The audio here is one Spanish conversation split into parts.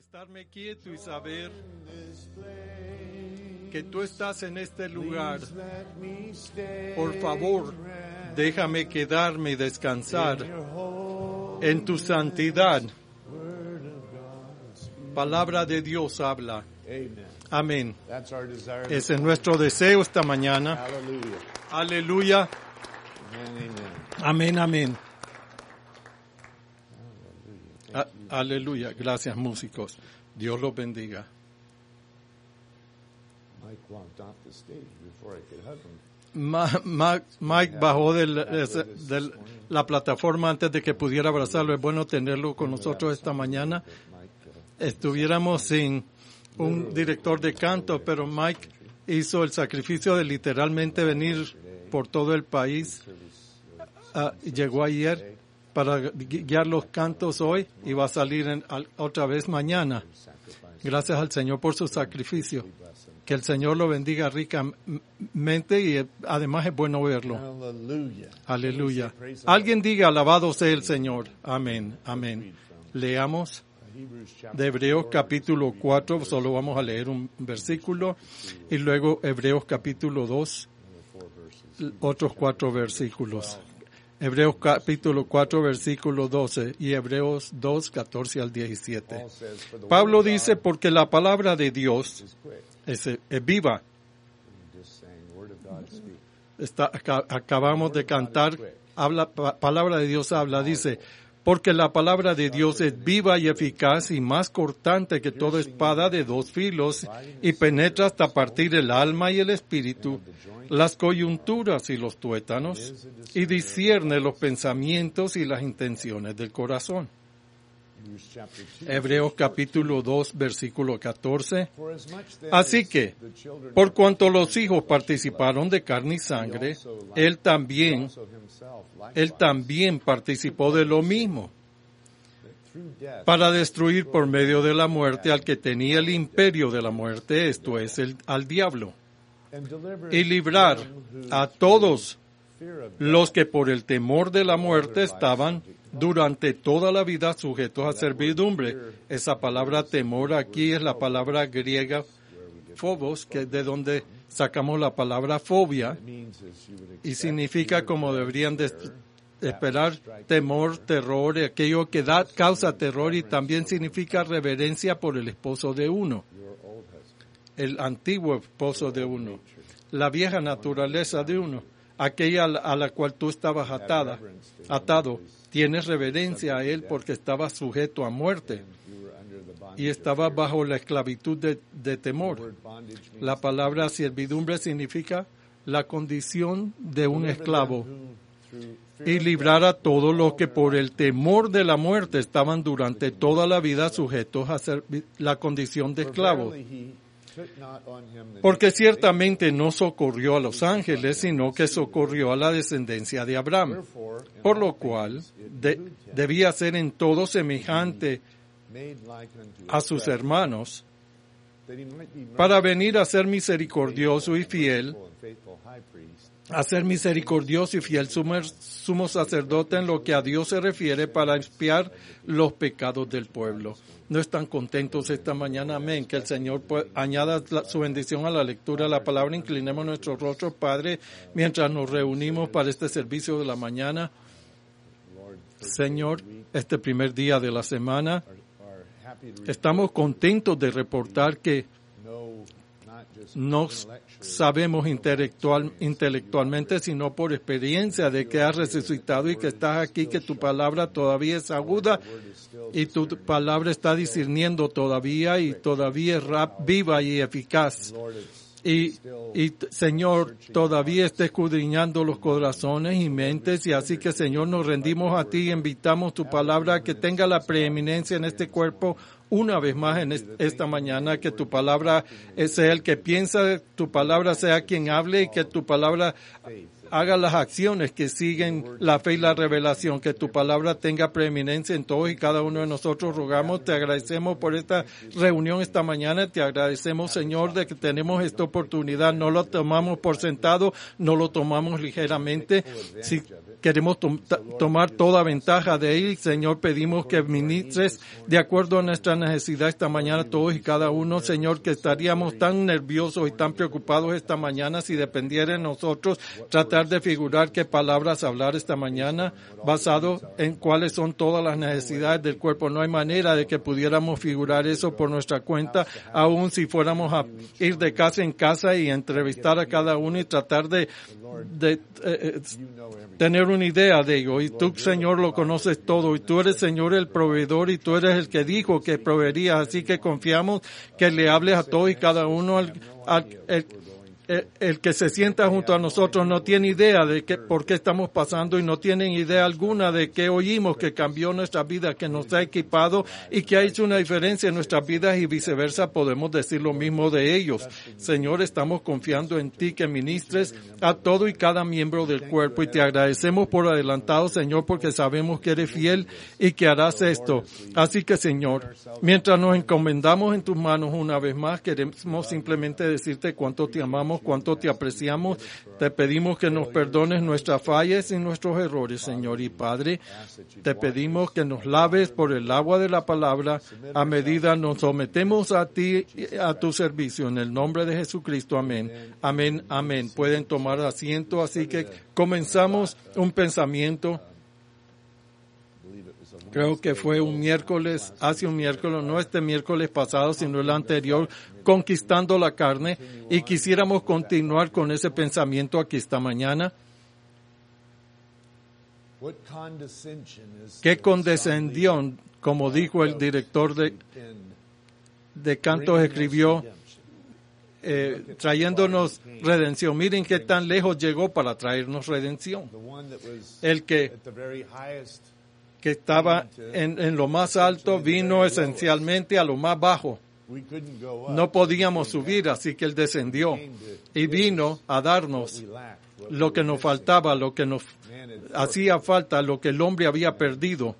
estarme quieto y saber que tú estás en este lugar. Por favor, déjame quedarme y descansar en tu santidad. Palabra de Dios habla. Amén. Ese es nuestro deseo esta mañana. Aleluya. Amén, amén. Aleluya. Gracias, músicos. Dios los bendiga. Mike bajó de la plataforma antes de que pudiera abrazarlo. Es bueno tenerlo con nosotros esta mañana. Estuviéramos sin un director de canto, pero Mike hizo el sacrificio de literalmente venir por todo el país. Llegó ayer para guiar los cantos hoy y va a salir otra vez mañana. Gracias al Señor por su sacrificio. Que el Señor lo bendiga ricamente y además es bueno verlo. Aleluya. Alguien diga, alabado sea el Señor. Amén, amén. Leamos de Hebreos capítulo 4, solo vamos a leer un versículo, y luego Hebreos capítulo 2, otros 4 versículos. Hebreos capítulo 4, versículo 12 y Hebreos 2, 14 al 17. Pablo dice, porque la palabra de Dios es viva. Acabamos de cantar, palabra de Dios habla, dice, porque la palabra de Dios es viva y eficaz y más cortante que toda espada de 2 filos y penetra hasta partir el alma y el espíritu, las coyunturas y los tuétanos, y discierne los pensamientos y las intenciones del corazón. Hebreos capítulo 2, versículo 14. Así que, por cuanto los hijos participaron de carne y sangre, él también participó de lo mismo, para destruir por medio de la muerte al que tenía el imperio de la muerte, esto es, al diablo, y librar a todos los que por el temor de la muerte estaban durante toda la vida sujetos a servidumbre. Esa palabra temor aquí es la palabra griega phobos, que es de donde sacamos la palabra fobia, y significa, como deberían de esperar, temor, terror, aquello que causa terror, y también significa reverencia por el esposo de uno, el antiguo esposo de uno, la vieja naturaleza de uno, aquella a la cual tú estabas atado. Tienes reverencia a él porque estaba sujeto a muerte y estaba bajo la esclavitud de temor. La palabra servidumbre significa la condición de un esclavo, y librar a todos los que por el temor de la muerte estaban durante toda la vida sujetos a la condición de esclavo. Porque ciertamente no socorrió a los ángeles, sino que socorrió a la descendencia de Abraham, por lo cual debía ser en todo semejante a sus hermanos, para venir a ser misericordioso y fiel, sumo sacerdote en lo que a Dios se refiere, para expiar los pecados del pueblo. ¿No están contentos esta mañana? Amén. Que el Señor añada su bendición a la lectura de la palabra. Inclinemos nuestros rostros, Padre, mientras nos reunimos para este servicio de la mañana. Señor, este primer día de la semana, estamos contentos de reportar que no sabemos intelectualmente, sino por experiencia de que has resucitado y que estás aquí, que tu palabra todavía es aguda y tu palabra está discerniendo todavía y todavía es viva y eficaz. Y Señor, todavía está escudriñando los corazones y mentes, y así que, Señor, nos rendimos a ti y invitamos tu palabra que tenga la preeminencia en este cuerpo una vez más en esta mañana, que tu palabra sea el que piensa, tu palabra sea quien hable, y que tu palabra haga las acciones que siguen la fe y la revelación, que tu palabra tenga preeminencia en todos y cada uno de nosotros. Rogamos, te agradecemos por esta reunión esta mañana, te agradecemos, Señor, de que tenemos esta oportunidad, no lo tomamos por sentado, no lo tomamos ligeramente. Si queremos tomar toda ventaja de él, Señor, pedimos que ministres de acuerdo a nuestra necesidad esta mañana, todos y cada uno, Señor, que estaríamos tan nerviosos y tan preocupados esta mañana si dependiera de nosotros tratar de figurar qué palabras hablar esta mañana basado en cuáles son todas las necesidades del cuerpo. No hay manera de que pudiéramos figurar eso por nuestra cuenta, aun si fuéramos a ir de casa en casa y entrevistar a cada uno y tratar de tener una idea de ello. Y tú, Señor, lo conoces todo, y tú eres, Señor, el proveedor, y tú eres el que dijo que proveerías. Así que confiamos que le hables a todos y cada uno. El que se sienta junto a nosotros no tiene idea de por qué estamos pasando, y no tienen idea alguna de qué oímos que cambió nuestra vida, que nos ha equipado y que ha hecho una diferencia en nuestras vidas, y viceversa podemos decir lo mismo de ellos. Señor, estamos confiando en ti que ministres a todo y cada miembro del cuerpo, y te agradecemos por adelantado, Señor, porque sabemos que eres fiel y que harás esto. Así que, Señor, mientras nos encomendamos en tus manos una vez más, queremos simplemente decirte cuánto te amamos, cuánto te apreciamos. Te pedimos que nos perdones nuestras fallas y nuestros errores, Señor. Y Padre, te pedimos que nos laves por el agua de la palabra a medida nos sometemos a ti, a tu servicio. En el nombre de Jesucristo. Amén. Amén. Amén. Pueden tomar asiento. Así que comenzamos un pensamiento. Creo que fue hace un miércoles, no este miércoles pasado, sino el anterior, conquistando la carne, y quisiéramos continuar con ese pensamiento aquí esta mañana. ¿Qué condescensión, como dijo el director de cantos, escribió, trayéndonos redención? Miren qué tan lejos llegó para traernos redención. El que estaba en lo más alto vino esencialmente a lo más bajo. No podíamos subir, así que Él descendió y vino a darnos lo que nos faltaba, lo que nos hacía falta, lo que el hombre había perdido.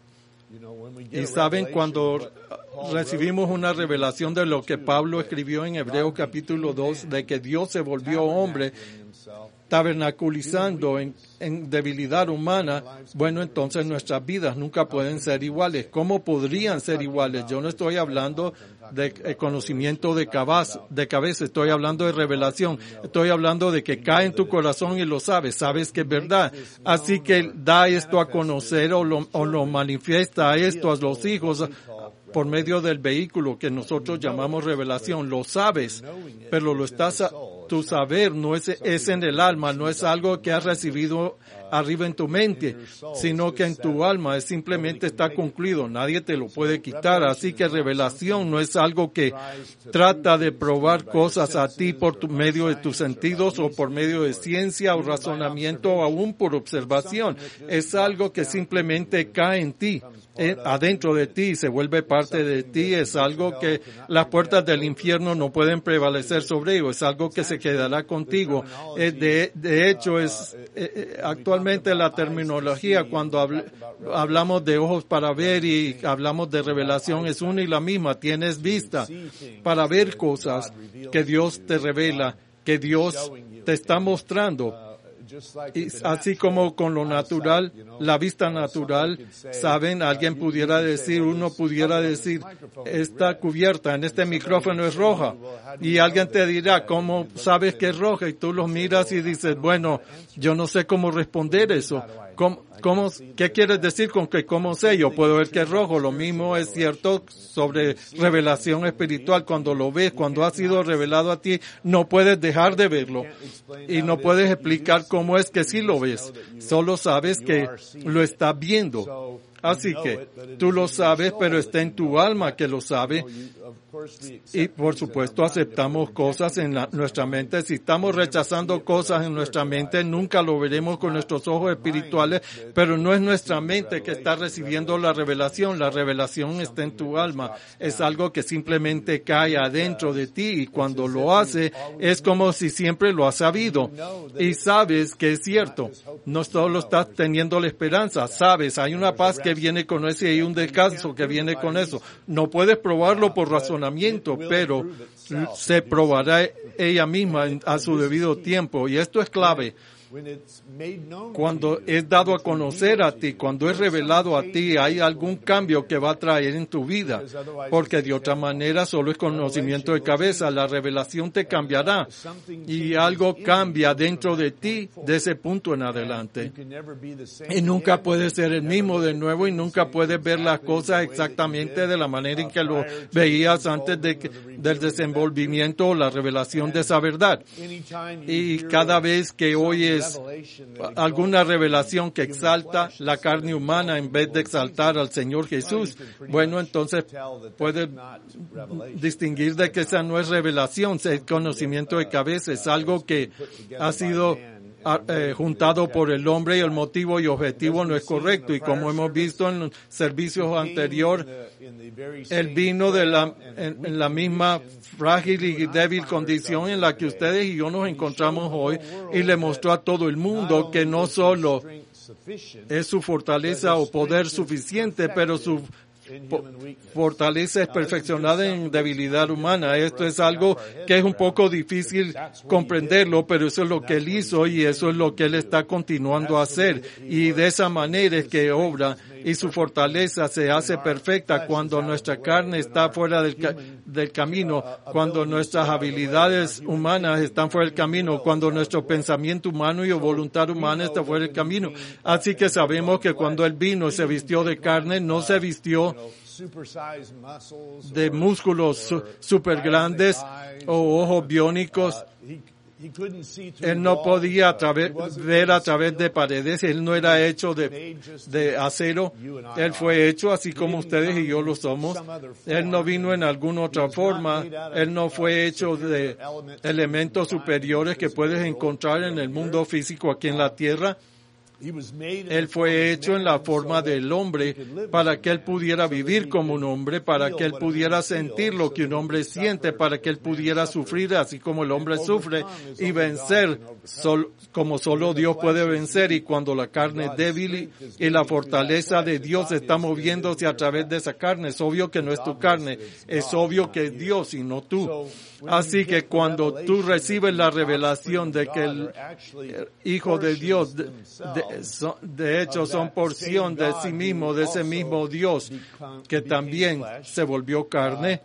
Y saben, cuando recibimos una revelación de lo que Pablo escribió en Hebreos capítulo 2, de que Dios se volvió hombre, tabernaculizando en debilidad humana, bueno, entonces nuestras vidas nunca pueden ser iguales. ¿Cómo podrían ser iguales? Yo no estoy hablando de conocimiento de cabeza, estoy hablando de revelación, estoy hablando de que cae en tu corazón y lo sabes que es verdad. Así que da esto a conocer o lo manifiesta esto a los hijos por medio del vehículo que nosotros llamamos revelación. Lo sabes, pero tu saber no es en el alma, no es algo que has recibido arriba en tu mente, sino que en tu alma simplemente está concluido, nadie te lo puede quitar. Así que revelación no es algo que trata de probar cosas a ti por medio de tus sentidos o por medio de ciencia o razonamiento o aún por observación. Es algo que simplemente cae en ti, adentro de ti, se vuelve parte de ti. Es algo que las puertas del infierno no pueden prevalecer sobre ello, es algo que se quedará contigo. De hecho, actualmente la terminología cuando hablamos de ojos para ver y hablamos de revelación es una y la misma. Tienes vista para ver cosas que Dios te revela, que Dios te está mostrando. Y así como con lo natural, la vista natural, saben, uno pudiera decir, esta cubierta en este micrófono es roja, y alguien te dirá, ¿cómo sabes que es roja? Y tú lo miras y dices, bueno, yo no sé cómo responder eso. ¿Qué quieres decir con que cómo sé? Yo puedo ver que es rojo. Lo mismo es cierto sobre revelación espiritual. Cuando lo ves, cuando ha sido revelado a ti, no puedes dejar de verlo. Y no puedes explicar cómo es que sí lo ves. Solo sabes que lo estás viendo. Así que tú lo sabes, pero está en tu alma que lo sabe. Y por supuesto aceptamos cosas en nuestra mente. Si estamos rechazando cosas en nuestra mente, nunca lo veremos con nuestros ojos espirituales, pero no es nuestra mente que está recibiendo la revelación. La revelación está en tu alma. Es algo que simplemente cae adentro de ti, y cuando lo hace es como si siempre lo has sabido y sabes que es cierto. No solo estás teniendo la esperanza, sabes, hay una paz que viene con eso y hay un descanso que viene con eso. No puedes probarlo por razonamiento, pero se probará ella misma a su debido tiempo, y esto es clave. Cuando es dado a conocer a ti, cuando es revelado a ti, hay algún cambio que va a traer en tu vida, porque de otra manera solo es conocimiento de cabeza. La revelación te cambiará y algo cambia dentro de ti de ese punto en adelante. Y nunca puedes ser el mismo de nuevo, y nunca puedes ver las cosas exactamente de la manera en que lo veías antes del desenvolvimiento o la revelación de esa verdad. Y cada vez que oyes alguna revelación que exalta la carne humana en vez de exaltar al Señor Jesús, bueno, entonces puedes distinguir de que esa no es revelación, es conocimiento de cabeza, es algo que ha sido juntado por el hombre, y el motivo y objetivo no es correcto. Y como hemos visto en los servicios anteriores, él vino en la misma frágil y débil condición en la que ustedes y yo nos encontramos hoy, y le mostró a todo el mundo que no solo es su fortaleza o poder suficiente, pero su fortaleza es perfeccionada en debilidad humana. Esto es algo que es un poco difícil comprenderlo, pero eso es lo que Él hizo y eso es lo que Él está continuando a hacer. Y de esa manera es que obra, y su fortaleza se hace perfecta cuando nuestra carne está fuera del camino, cuando nuestras habilidades humanas están fuera del camino, cuando nuestro pensamiento humano y voluntad humana está fuera del camino. Así que sabemos que cuando Él vino y se vistió de carne, no se vistió de músculos super grandes o ojos biónicos. Él no podía ver a través de paredes. Él no era hecho de acero. Él fue hecho así como ustedes y yo lo somos. Él no vino en alguna otra forma. Él no fue hecho de elementos superiores que puedes encontrar en el mundo físico aquí en la tierra. Él fue hecho en la forma del hombre para que Él pudiera vivir como un hombre, para que Él pudiera sentir lo que un hombre siente, para que Él pudiera sufrir así como el hombre sufre y vencer como solo Dios puede vencer. Y cuando la carne es débil y la fortaleza de Dios está moviéndose a través de esa carne, es obvio que no es tu carne, es obvio que es Dios y no tú. Así que cuando tú recibes la revelación de que el Hijo de Dios de hecho son porción de sí mismo, de ese mismo Dios que también se volvió carne,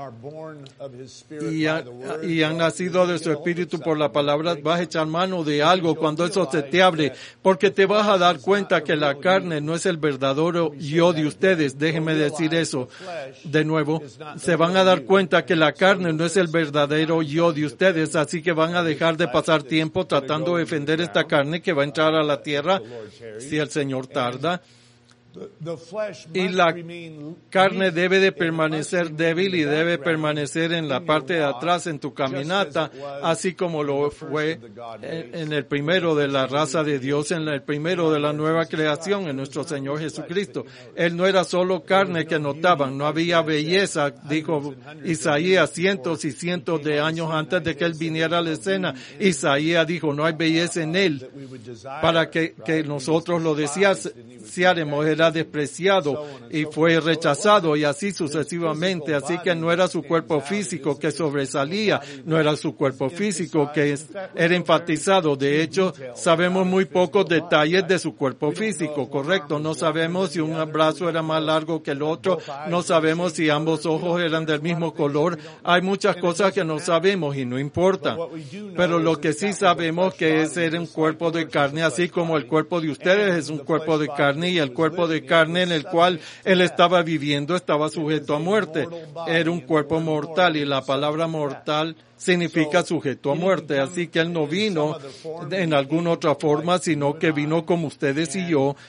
y han nacido de su espíritu por la palabra, vas a echar mano de algo cuando eso se te abre, porque te vas a dar cuenta que la carne no es el verdadero yo de ustedes. Déjenme decir eso de nuevo. Se van a dar cuenta que la carne no es el verdadero yo de ustedes, así que van a dejar de pasar tiempo tratando de defender esta carne que va a entrar a la tierra si el Señor tarda. Y la carne debe de permanecer débil y debe permanecer en la parte de atrás en tu caminata, así como lo fue en el primero de la raza de Dios, en el primero de la nueva creación, en nuestro Señor Jesucristo. Él no era solo carne que notaban, no había belleza, dijo Isaías cientos y cientos de años antes de que Él viniera a la escena. Isaías dijo, no hay belleza en Él para que nosotros lo deseáramos. Era despreciado y fue rechazado y así sucesivamente. Así que no era su cuerpo físico que sobresalía, no era su cuerpo físico que era enfatizado. De hecho, sabemos muy pocos detalles de su cuerpo físico, correcto. No sabemos si un brazo era más largo que el otro, no sabemos si ambos ojos eran del mismo color. Hay muchas cosas que no sabemos y no importa. Pero lo que sí sabemos que es era un cuerpo de carne, así como el cuerpo de ustedes es un cuerpo de carne, y el cuerpo de carne en el cual Él estaba viviendo estaba sujeto a muerte. Era un cuerpo mortal, y la palabra mortal significa sujeto a muerte. Así que Él no vino en alguna otra forma, sino que vino como ustedes y yo,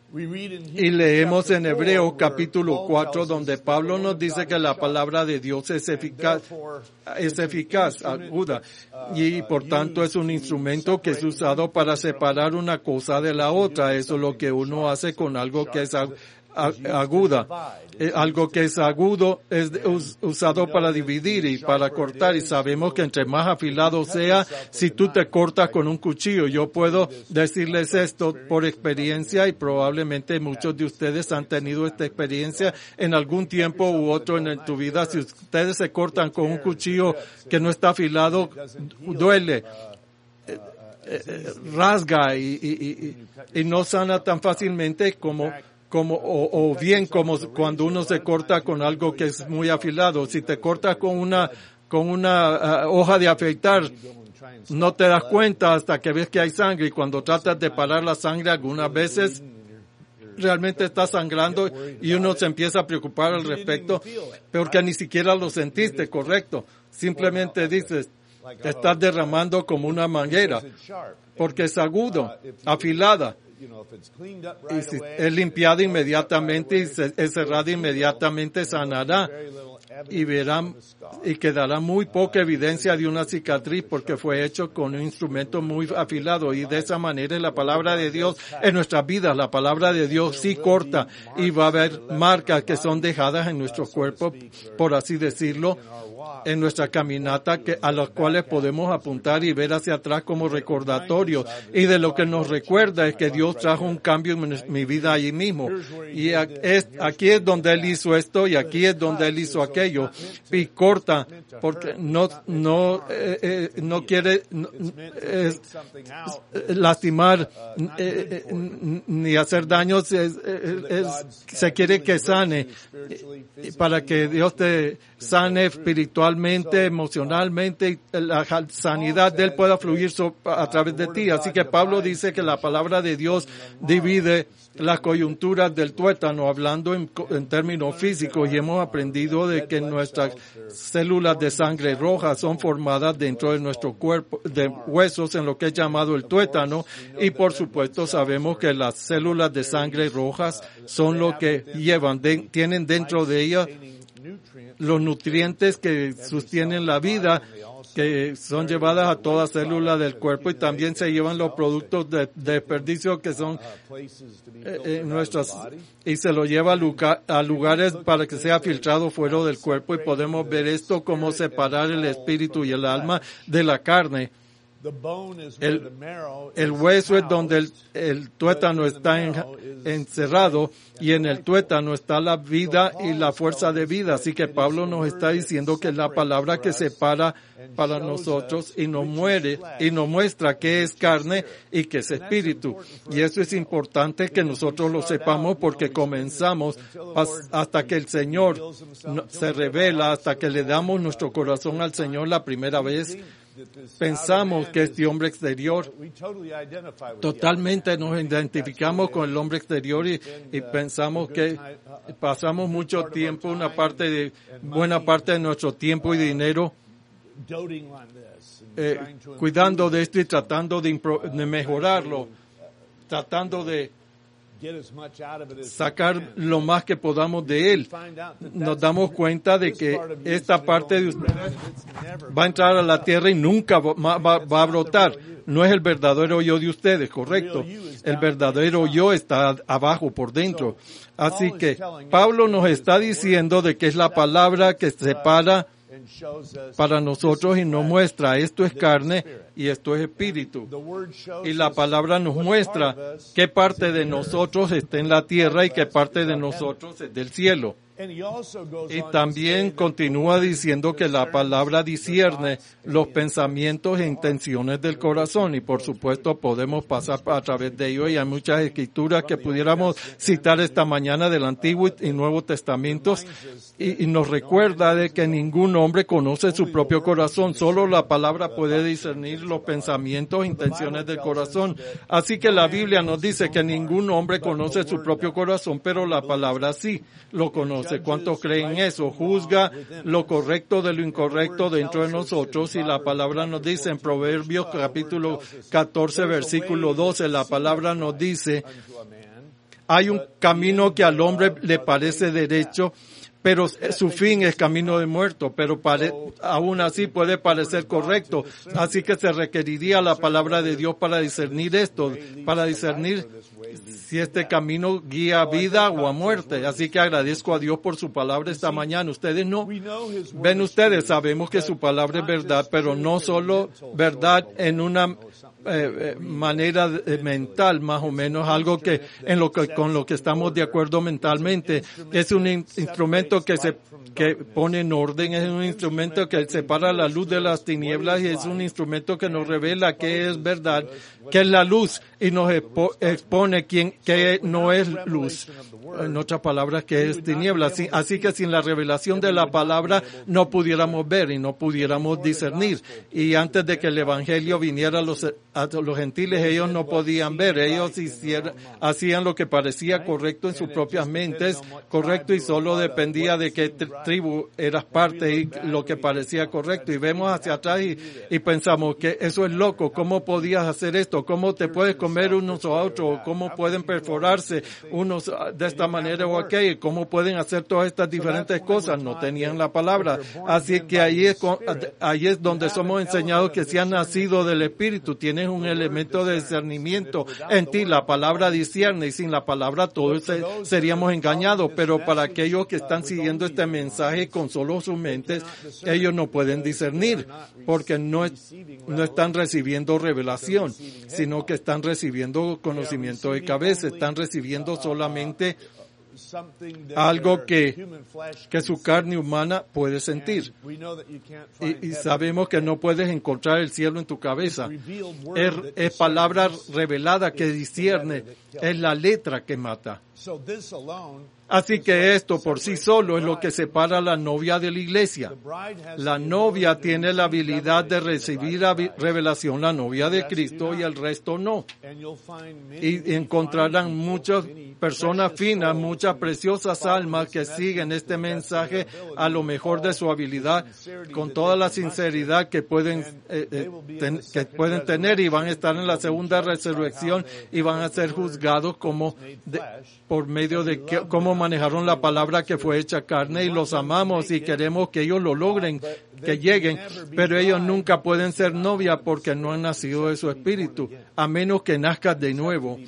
Y leemos en Hebreos capítulo 4, donde Pablo nos dice que la palabra de Dios es eficaz, aguda, y por tanto es un instrumento que es usado para separar una cosa de la otra. Eso es lo que uno hace con algo que es aguda. Algo que es agudo es usado para dividir y para cortar, y sabemos que entre más afilado sea, si tú te cortas con un cuchillo, yo puedo decirles esto por experiencia, y probablemente muchos de ustedes han tenido esta experiencia en algún tiempo u otro en tu vida. Si ustedes se cortan con un cuchillo que no está afilado, duele, rasga y no sana tan fácilmente como bien como cuando uno se corta con algo que es muy afilado. Si te cortas con una hoja de afeitar, no te das cuenta hasta que ves que hay sangre, y cuando tratas de parar la sangre, algunas veces realmente está sangrando y uno se empieza a preocupar al respecto, porque ni siquiera lo sentiste, correcto. Simplemente dices, te estás derramando como una manguera, porque es agudo, afilada. Y si es limpiada inmediatamente y es cerrada inmediatamente, sanará, y verán, y quedará muy poca evidencia de una cicatriz, porque fue hecho con un instrumento muy afilado. Y de esa manera la palabra de Dios en nuestras vidas, la palabra de Dios sí corta, y va a haber marcas que son dejadas en nuestro cuerpo, por así decirlo, en nuestra caminata, a las cuales podemos apuntar y ver hacia atrás como recordatorio. Y de lo que nos recuerda es que Dios trajo un cambio en mi vida allí mismo. Y aquí es donde Él hizo esto, y aquí es donde Él hizo aquello. Y corta, porque no quiere lastimar ni hacer daño. Se quiere que sane, para que Dios te sane espiritualmente, emocionalmente, y la sanidad de Él pueda fluir a través de ti. Así que Pablo dice que la palabra de Dios divide las coyunturas del tuétano, hablando en términos físicos, y hemos aprendido de que nuestras células de sangre roja son formadas dentro de nuestro cuerpo, de huesos, en lo que es llamado el tuétano, y por supuesto sabemos que las células de sangre rojas son lo que tienen dentro de ellas los nutrientes que sostienen la vida, que son llevadas a toda célula del cuerpo, y también se llevan los productos de desperdicio que son y se lo lleva a lugares para que sea filtrado fuera del cuerpo. Y podemos ver esto como separar el espíritu y el alma de la carne. El hueso es donde el tuétano está encerrado, y en el tuétano está la vida y la fuerza de vida. Así que Pablo nos está diciendo que es la palabra que separa para nosotros y nos muestra qué es carne y qué es espíritu. Y eso es importante que nosotros lo sepamos, porque comenzamos hasta que el Señor se revela, hasta que le damos nuestro corazón al Señor la primera vez. Pensamos que este hombre exterior, totalmente nos identificamos con el hombre exterior, y pensamos que pasamos mucho tiempo, buena parte de nuestro tiempo y dinero cuidando de esto y tratando de mejorarlo, tratando de sacar lo más que podamos de él. Nos damos cuenta de que esta parte de ustedes va a entrar a la tierra y nunca va a brotar. No es el verdadero yo de ustedes, correcto. El verdadero yo está abajo, por dentro. Así que Pablo nos está diciendo de que es la palabra que separa para nosotros y nos muestra esto es carne y esto es espíritu. Y la palabra nos muestra qué parte de nosotros está en la tierra y qué parte de nosotros es del cielo. Y también continúa diciendo que la palabra discierne los pensamientos e intenciones del corazón, y por supuesto podemos pasar a través de ello, y hay muchas escrituras que pudiéramos citar esta mañana del Antiguo y Nuevo Testamentos, y nos recuerda de que ningún hombre conoce su propio corazón, solo la palabra puede discernir los pensamientos e intenciones del corazón. Así que la Biblia nos dice que ningún hombre conoce su propio corazón, pero la palabra sí lo conoce. ¿Cuántos creen eso? Juzga lo correcto de lo incorrecto dentro de nosotros, y la palabra nos dice en Proverbios capítulo 14 versículo 12, la palabra nos dice: Hay un camino que al hombre le parece derecho, pero su fin es camino de muerto, pero aún así puede parecer correcto. Así que se requeriría la palabra de Dios para discernir esto, para discernir si este camino guía a vida o a muerte. Así que agradezco a Dios por su palabra esta mañana. Ustedes no ven, ustedes sabemos que su palabra es verdad, pero no solo verdad en una manera mental, más o menos, algo que con lo que estamos de acuerdo mentalmente. Es un instrumento que pone en orden, es un instrumento que separa la luz de las tinieblas y es un instrumento que nos revela qué es verdad, qué es la luz y nos expone qué no es luz. En otras palabras, que es tinieblas. Así que sin la revelación de la palabra no pudiéramos ver y no pudiéramos discernir. Y antes de que el evangelio viniera a los gentiles, ellos no podían ver. Ellos hacían lo que parecía correcto en sus propias mentes, correcto, y solo dependía de qué tribu eras parte y lo que parecía correcto. Y vemos hacia atrás y pensamos que eso es loco. ¿Cómo podías hacer esto? ¿Cómo te puedes comer unos a otros? ¿Cómo pueden perforarse unos de esta manera o aquella? ¿Cómo pueden hacer todas estas diferentes cosas? No tenían la palabra. Así que ahí es donde somos enseñados que si has nacido del Espíritu, tienes un elemento de discernimiento en ti. La palabra discierne, y sin la palabra todos seríamos engañados. Pero para aquellos que están siguiendo este mensaje con solo sus mentes, ellos no pueden discernir, porque no están recibiendo revelación, sino que están recibiendo conocimiento de cabeza, están recibiendo solamente algo que su carne humana puede sentir. Y sabemos que no puedes encontrar el cielo en tu cabeza. Es palabra revelada que discierne, es la letra que mata. Así que esto por sí solo es lo que separa a la novia de la iglesia. La novia tiene la habilidad de recibir revelación, la novia de Cristo, y el resto no. Y encontrarán muchas personas finas, muchas preciosas almas que siguen este mensaje a lo mejor de su habilidad, con toda la sinceridad que pueden tener, y van a estar en la segunda resurrección y van a ser juzgados por medio de cómo manejaron la palabra que fue hecha carne, y los amamos y queremos que ellos lo logren, que lleguen, pero ellos nunca pueden ser novia porque no han nacido de su espíritu, a menos que nazcan de nuevo,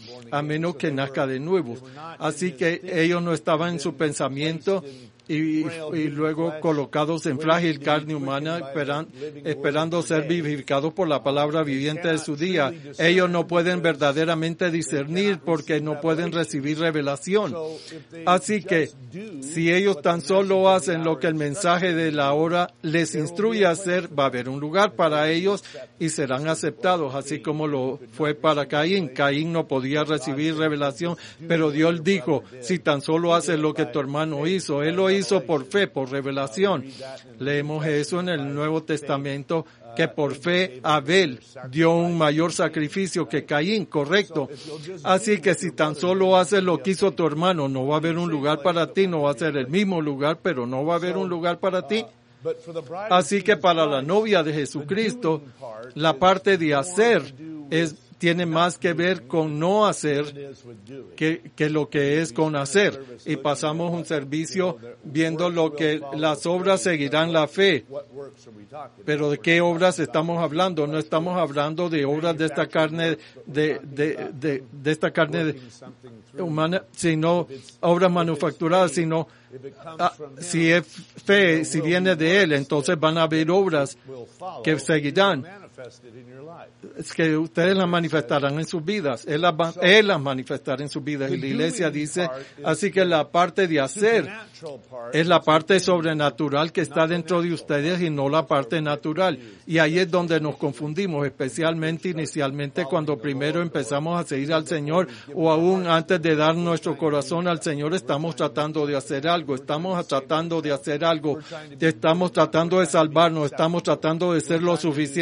Así que ellos no estaban en su pensamiento y luego colocados en frágil carne humana, esperando ser vivificados por la palabra viviente de su día. Ellos no pueden verdaderamente discernir porque no pueden recibir revelación. Así que, si ellos tan solo hacen lo que el mensaje de la hora les instruye a hacer, va a haber un lugar para ellos y serán aceptados, así como lo fue para Caín. Caín no podía recibir revelación, pero Dios dijo, si tan solo haces lo que tu hermano hizo, él lo hizo por fe, por revelación. Leemos eso en el Nuevo Testamento, que por fe Abel dio un mayor sacrificio que Caín, correcto. Así que si tan solo haces lo que hizo tu hermano, no va a haber un lugar para ti, no va a ser el mismo lugar, pero no va a haber un lugar para ti. Así que para la novia de Jesucristo, la parte de hacer tiene más que ver con no hacer que lo que es con hacer. Y pasamos un servicio viendo lo que las obras seguirán la fe. Pero ¿de qué obras estamos hablando? No estamos hablando de obras de esta carne, de esta carne humana, sino obras manufacturadas, sino si es fe, si viene de Él, entonces van a haber obras que seguirán. Es que ustedes las manifestarán en sus vidas. Él las manifestará en sus vidas. Y la iglesia dice, así que la parte de hacer es la parte sobrenatural que está dentro de ustedes y no la parte natural. Y ahí es donde nos confundimos, especialmente inicialmente cuando primero empezamos a seguir al Señor, o aún antes de dar nuestro corazón al Señor, estamos tratando de hacer algo, estamos tratando de salvarnos, estamos tratando de ser lo suficientemente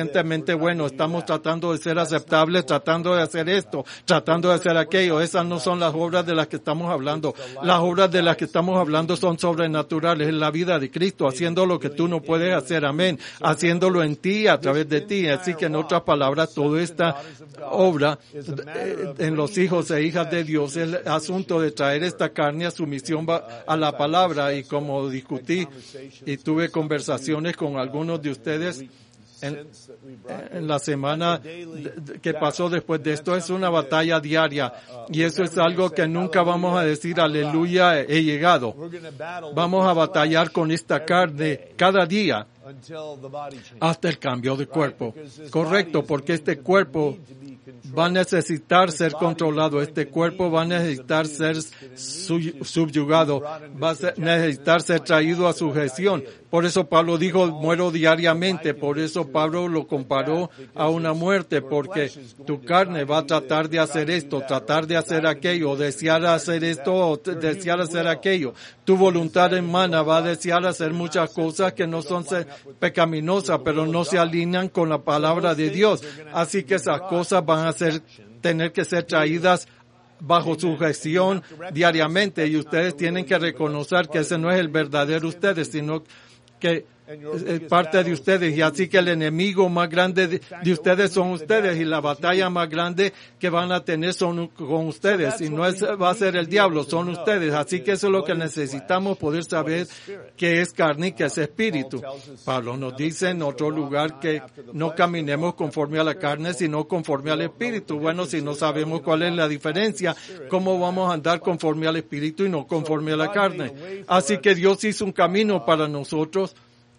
gente bueno, estamos tratando de ser aceptables, tratando de hacer esto, tratando de hacer aquello. Esas no son las obras de las que estamos hablando. Las obras de las que estamos hablando son sobrenaturales, en la vida de Cristo, haciendo lo que tú no puedes hacer, amén, haciéndolo en ti, a través de ti. Así que en otras palabras, toda esta obra en los hijos e hijas de Dios es el asunto de traer esta carne a sumisión a la palabra. Y como discutí y tuve conversaciones con algunos de ustedes en la semana que pasó después de esto, es una batalla diaria, y eso es algo que nunca vamos a decir aleluya, he llegado. Vamos a batallar con esta carne cada día hasta el cambio de cuerpo. Correcto, porque este cuerpo va a necesitar ser controlado, este cuerpo va a necesitar ser subyugado, va a necesitar ser traído a sujeción. Por eso Pablo dijo, muero diariamente. Por eso Pablo lo comparó a una muerte, porque tu carne va a tratar de hacer esto, tratar de hacer aquello, desear hacer esto o desear hacer aquello. Tu voluntad humana va a desear hacer muchas cosas que no son pecaminosas, pero no se alinean con la palabra de Dios. Así que esas cosas van a tener que ser traídas bajo sujeción diariamente, y ustedes tienen que reconocer que ese no es el verdadero ustedes, sino que es parte de ustedes, y así que el enemigo más grande de ustedes son ustedes, y la batalla más grande que van a tener son con ustedes, y no va a ser el diablo, son ustedes. Así que eso es lo que necesitamos, poder saber qué es carne y qué es espíritu. Pablo nos dice en otro lugar que no caminemos conforme a la carne, sino conforme al espíritu. Bueno, si no sabemos cuál es la diferencia, ¿cómo vamos a andar conforme al espíritu y no conforme a la carne? Así que Dios hizo un camino para nosotros,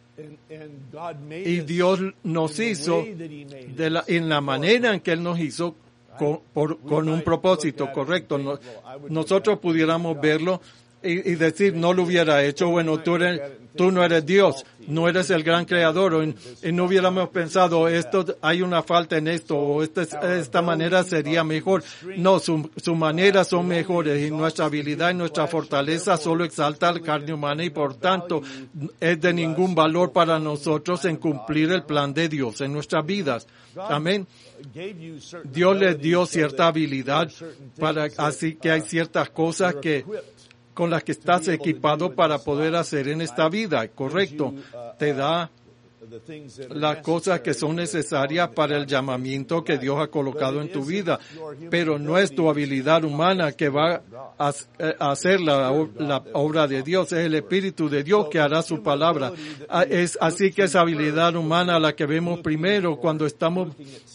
y Dios nos hizo en la manera en que Él nos hizo, con un propósito correcto. Nosotros pudiéramos verlo y decir, no lo hubiera hecho, bueno, tú no eres Dios, no eres el gran creador, y no hubiéramos pensado, hay una falta en esto, o esta manera sería mejor. No, sus maneras son mejores, y nuestra habilidad y nuestra fortaleza solo exalta la carne humana, y por tanto es de ningún valor para nosotros en cumplir el plan de Dios en nuestras vidas. Amén. Dios les dio cierta habilidad, así que hay ciertas cosas con las que estás equipado para poder hacer en esta vida, correcto. Te da las cosas que son necesarias para el llamamiento que Dios ha colocado en tu vida, pero no es tu habilidad humana que va a hacer la obra de Dios, es el Espíritu de Dios que hará su palabra. Así que esa habilidad humana la que vemos primero cuando estamos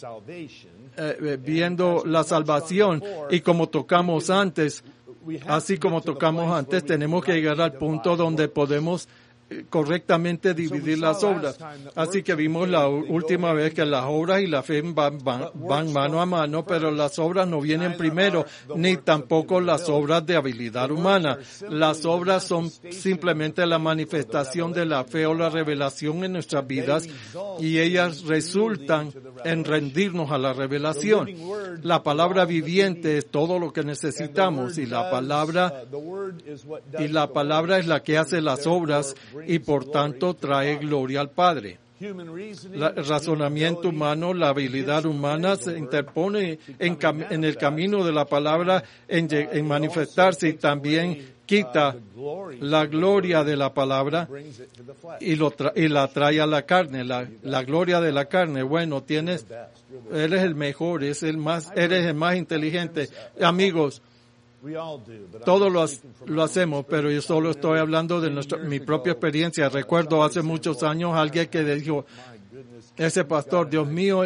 viendo la salvación, y como tocamos antes, tenemos que llegar al punto donde podemos correctamente dividir las obras. Así que vimos la última vez que las obras y la fe van mano a mano, pero las obras no vienen primero, ni tampoco las obras de habilidad humana. Las obras son simplemente la manifestación de la fe o la revelación en nuestras vidas, y ellas resultan en rendirnos a la revelación. La palabra viviente es todo lo que necesitamos, y la palabra es la que hace las obras, y por tanto trae gloria al Padre. El razonamiento humano, la habilidad humana se interpone en el camino de la palabra en manifestarse, y también quita la gloria de la palabra y la trae a la carne, la gloria de la carne. Bueno, eres el mejor, eres el más inteligente. Amigos, todos lo hacemos, pero yo solo estoy hablando de mi propia experiencia. Recuerdo hace muchos años alguien que dijo, ese pastor, Dios mío,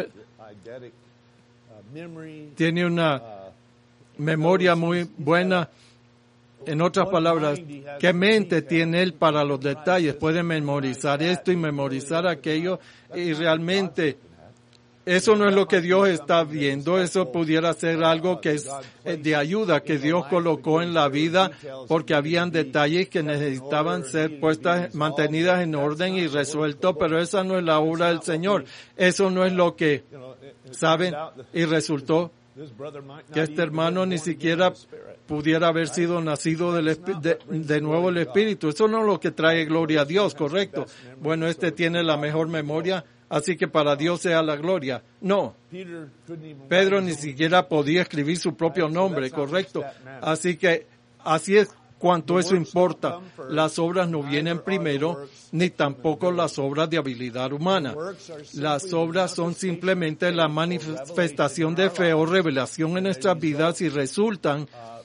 tiene una memoria muy buena. En otras palabras, ¿qué mente tiene él para los detalles? Puede memorizar esto y memorizar aquello, y realmente eso no es lo que Dios está viendo. Eso pudiera ser algo que es de ayuda que Dios colocó en la vida, porque habían detalles que necesitaban ser mantenidas en orden y resueltos, pero esa no es la obra del Señor. Eso no es lo que saben, y resultó que este hermano ni siquiera pudiera haber sido nacido de nuevo el Espíritu. Eso no es lo que trae gloria a Dios, correcto. Bueno, tiene la mejor memoria. así que para Dios sea la gloria. No, Pedro ni siquiera podía escribir su propio nombre, correcto. Así que así es cuanto eso importa. Las obras no vienen primero, ni tampoco las obras de habilidad humana. Las obras son simplemente la manifestación de fe o revelación en nuestras vidas y resultan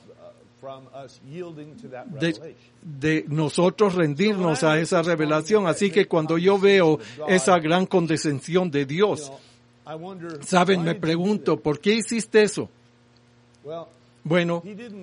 de nosotros rendirnos a esa revelación. Así que cuando yo veo esa gran condescensión de Dios, ¿saben? Me pregunto, ¿por qué hiciste eso? Bueno,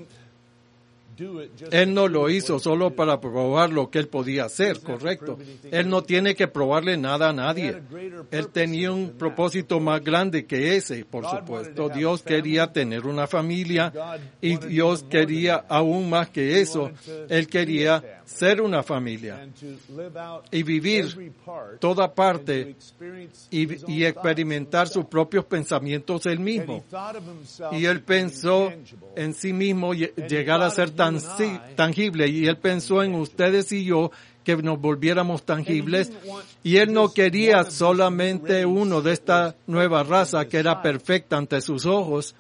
Él no lo hizo solo para probar lo que Él podía hacer, correcto. Él no tiene que probarle nada a nadie. Él tenía un propósito más grande que ese, por supuesto. Dios quería tener una familia y Dios quería aún más que eso. Él quería ser una familia y vivir toda parte y experimentar sus propios pensamientos Él mismo. Y Él pensó en sí mismo llegar a ser tan tangible, y Él pensó en ustedes y yo que nos volviéramos tangibles, y Él no quería solamente uno de esta nueva raza que era perfecta ante sus ojos.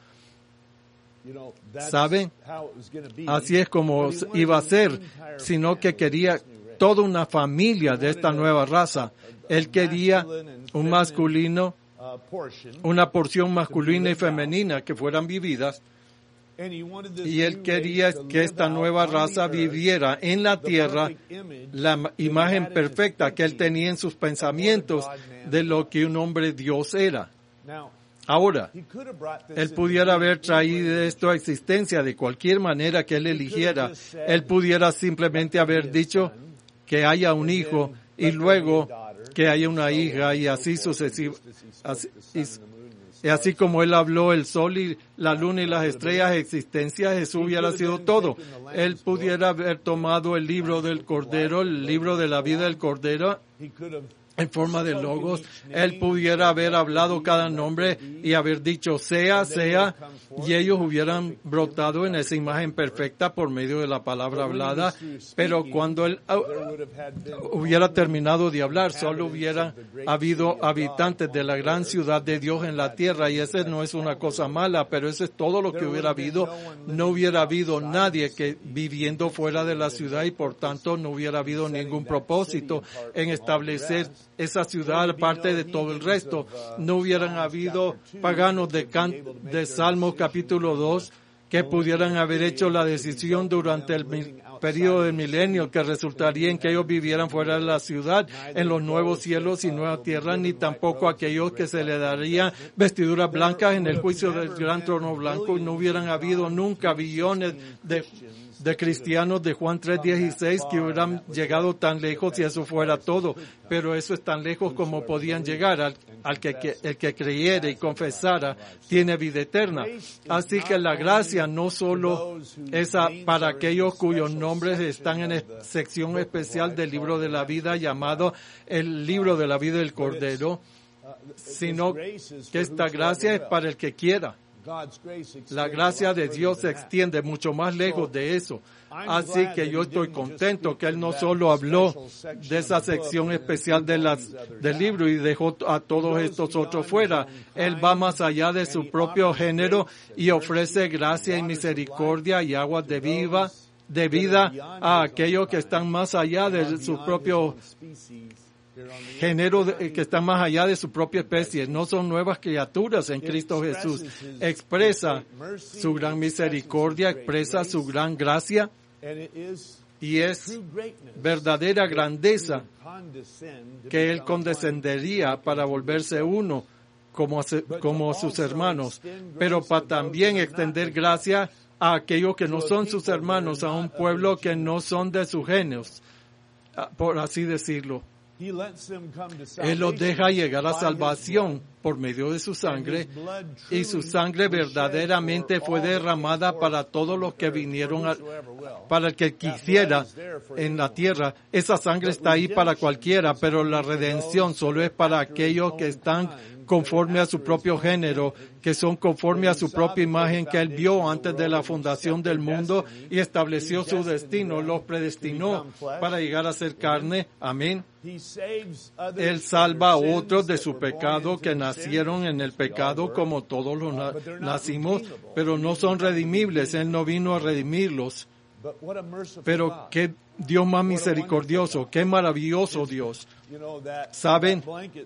¿Saben? Así es como iba a ser, sino que quería toda una familia de esta nueva raza. Él quería un masculino, una porción masculina y femenina que fueran vividas. Y Él quería que esta nueva raza viviera en la tierra la imagen perfecta que Él tenía en sus pensamientos de lo que un hombre Dios era. Ahora, Él pudiera haber traído esto a existencia de cualquier manera que Él eligiera. Él pudiera simplemente haber dicho que haya un hijo y luego que haya una hija y así sucesivamente. Y así como Él habló el sol y la luna y las estrellas, existencia, Jesús hubiera sido todo. Él pudiera haber tomado el libro del Cordero, el libro de la vida del Cordero, en forma de logos. Él pudiera haber hablado cada nombre y haber dicho sea, sea, y ellos hubieran brotado en esa imagen perfecta por medio de la palabra hablada. Pero cuando Él hubiera terminado de hablar, solo hubiera habido habitantes de la gran ciudad de Dios en la tierra, y esa no es una cosa mala, pero eso es todo lo que hubiera habido. No hubiera habido nadie que viviendo fuera de la ciudad, y por tanto no hubiera habido ningún propósito en establecer esa ciudad aparte de todo el resto. No hubieran habido paganos de Salmos capítulo 2 que pudieran haber hecho la decisión durante el periodo del milenio que resultaría en que ellos vivieran fuera de la ciudad, en los nuevos cielos y nueva tierra, ni tampoco aquellos que se le darían vestiduras blancas en el juicio del gran trono blanco. No hubieran habido nunca billones de cristianos de Juan 3:16 que hubieran llegado tan lejos si eso fuera todo, pero eso es tan lejos como podían llegar. El que creyera y confesara tiene vida eterna. Así que la gracia no solo es para aquellos cuyos nombres están en sección especial del libro de la vida llamado el libro de la vida del Cordero, sino que esta gracia es para el que quiera. La gracia de Dios se extiende mucho más lejos de eso. Así que yo estoy contento que Él no solo habló de esa sección especial del libro y dejó a todos estos otros fuera. Él va más allá de su propio género y ofrece gracia y misericordia y aguas de vida a aquellos que están más allá de su propio género, que están más allá de su propia especie. No son nuevas criaturas en Cristo Jesús. Expresa su gran misericordia, expresa su gran gracia, y es verdadera grandeza que Él condescendería para volverse uno como sus hermanos, pero para también extender gracia a aquellos que no son sus hermanos, a un pueblo que no son de sus genes, por así decirlo. Él los deja llegar a salvación por medio de su sangre, y su sangre verdaderamente fue derramada para todos los que vinieron, para el que quisiera en la tierra. Esa sangre está ahí para cualquiera, pero la redención solo es para aquellos que están conforme a su propio género, que son conforme a su propia imagen que Él vio antes de la fundación del mundo y estableció su destino, los predestinó para llegar a ser carne. Amén. Él salva a otros de su pecado que nacieron en el pecado como todos los nacimos, pero no son redimibles. Él no vino a redimirlos. Pero qué Dios más misericordioso, qué maravilloso Dios. Saben,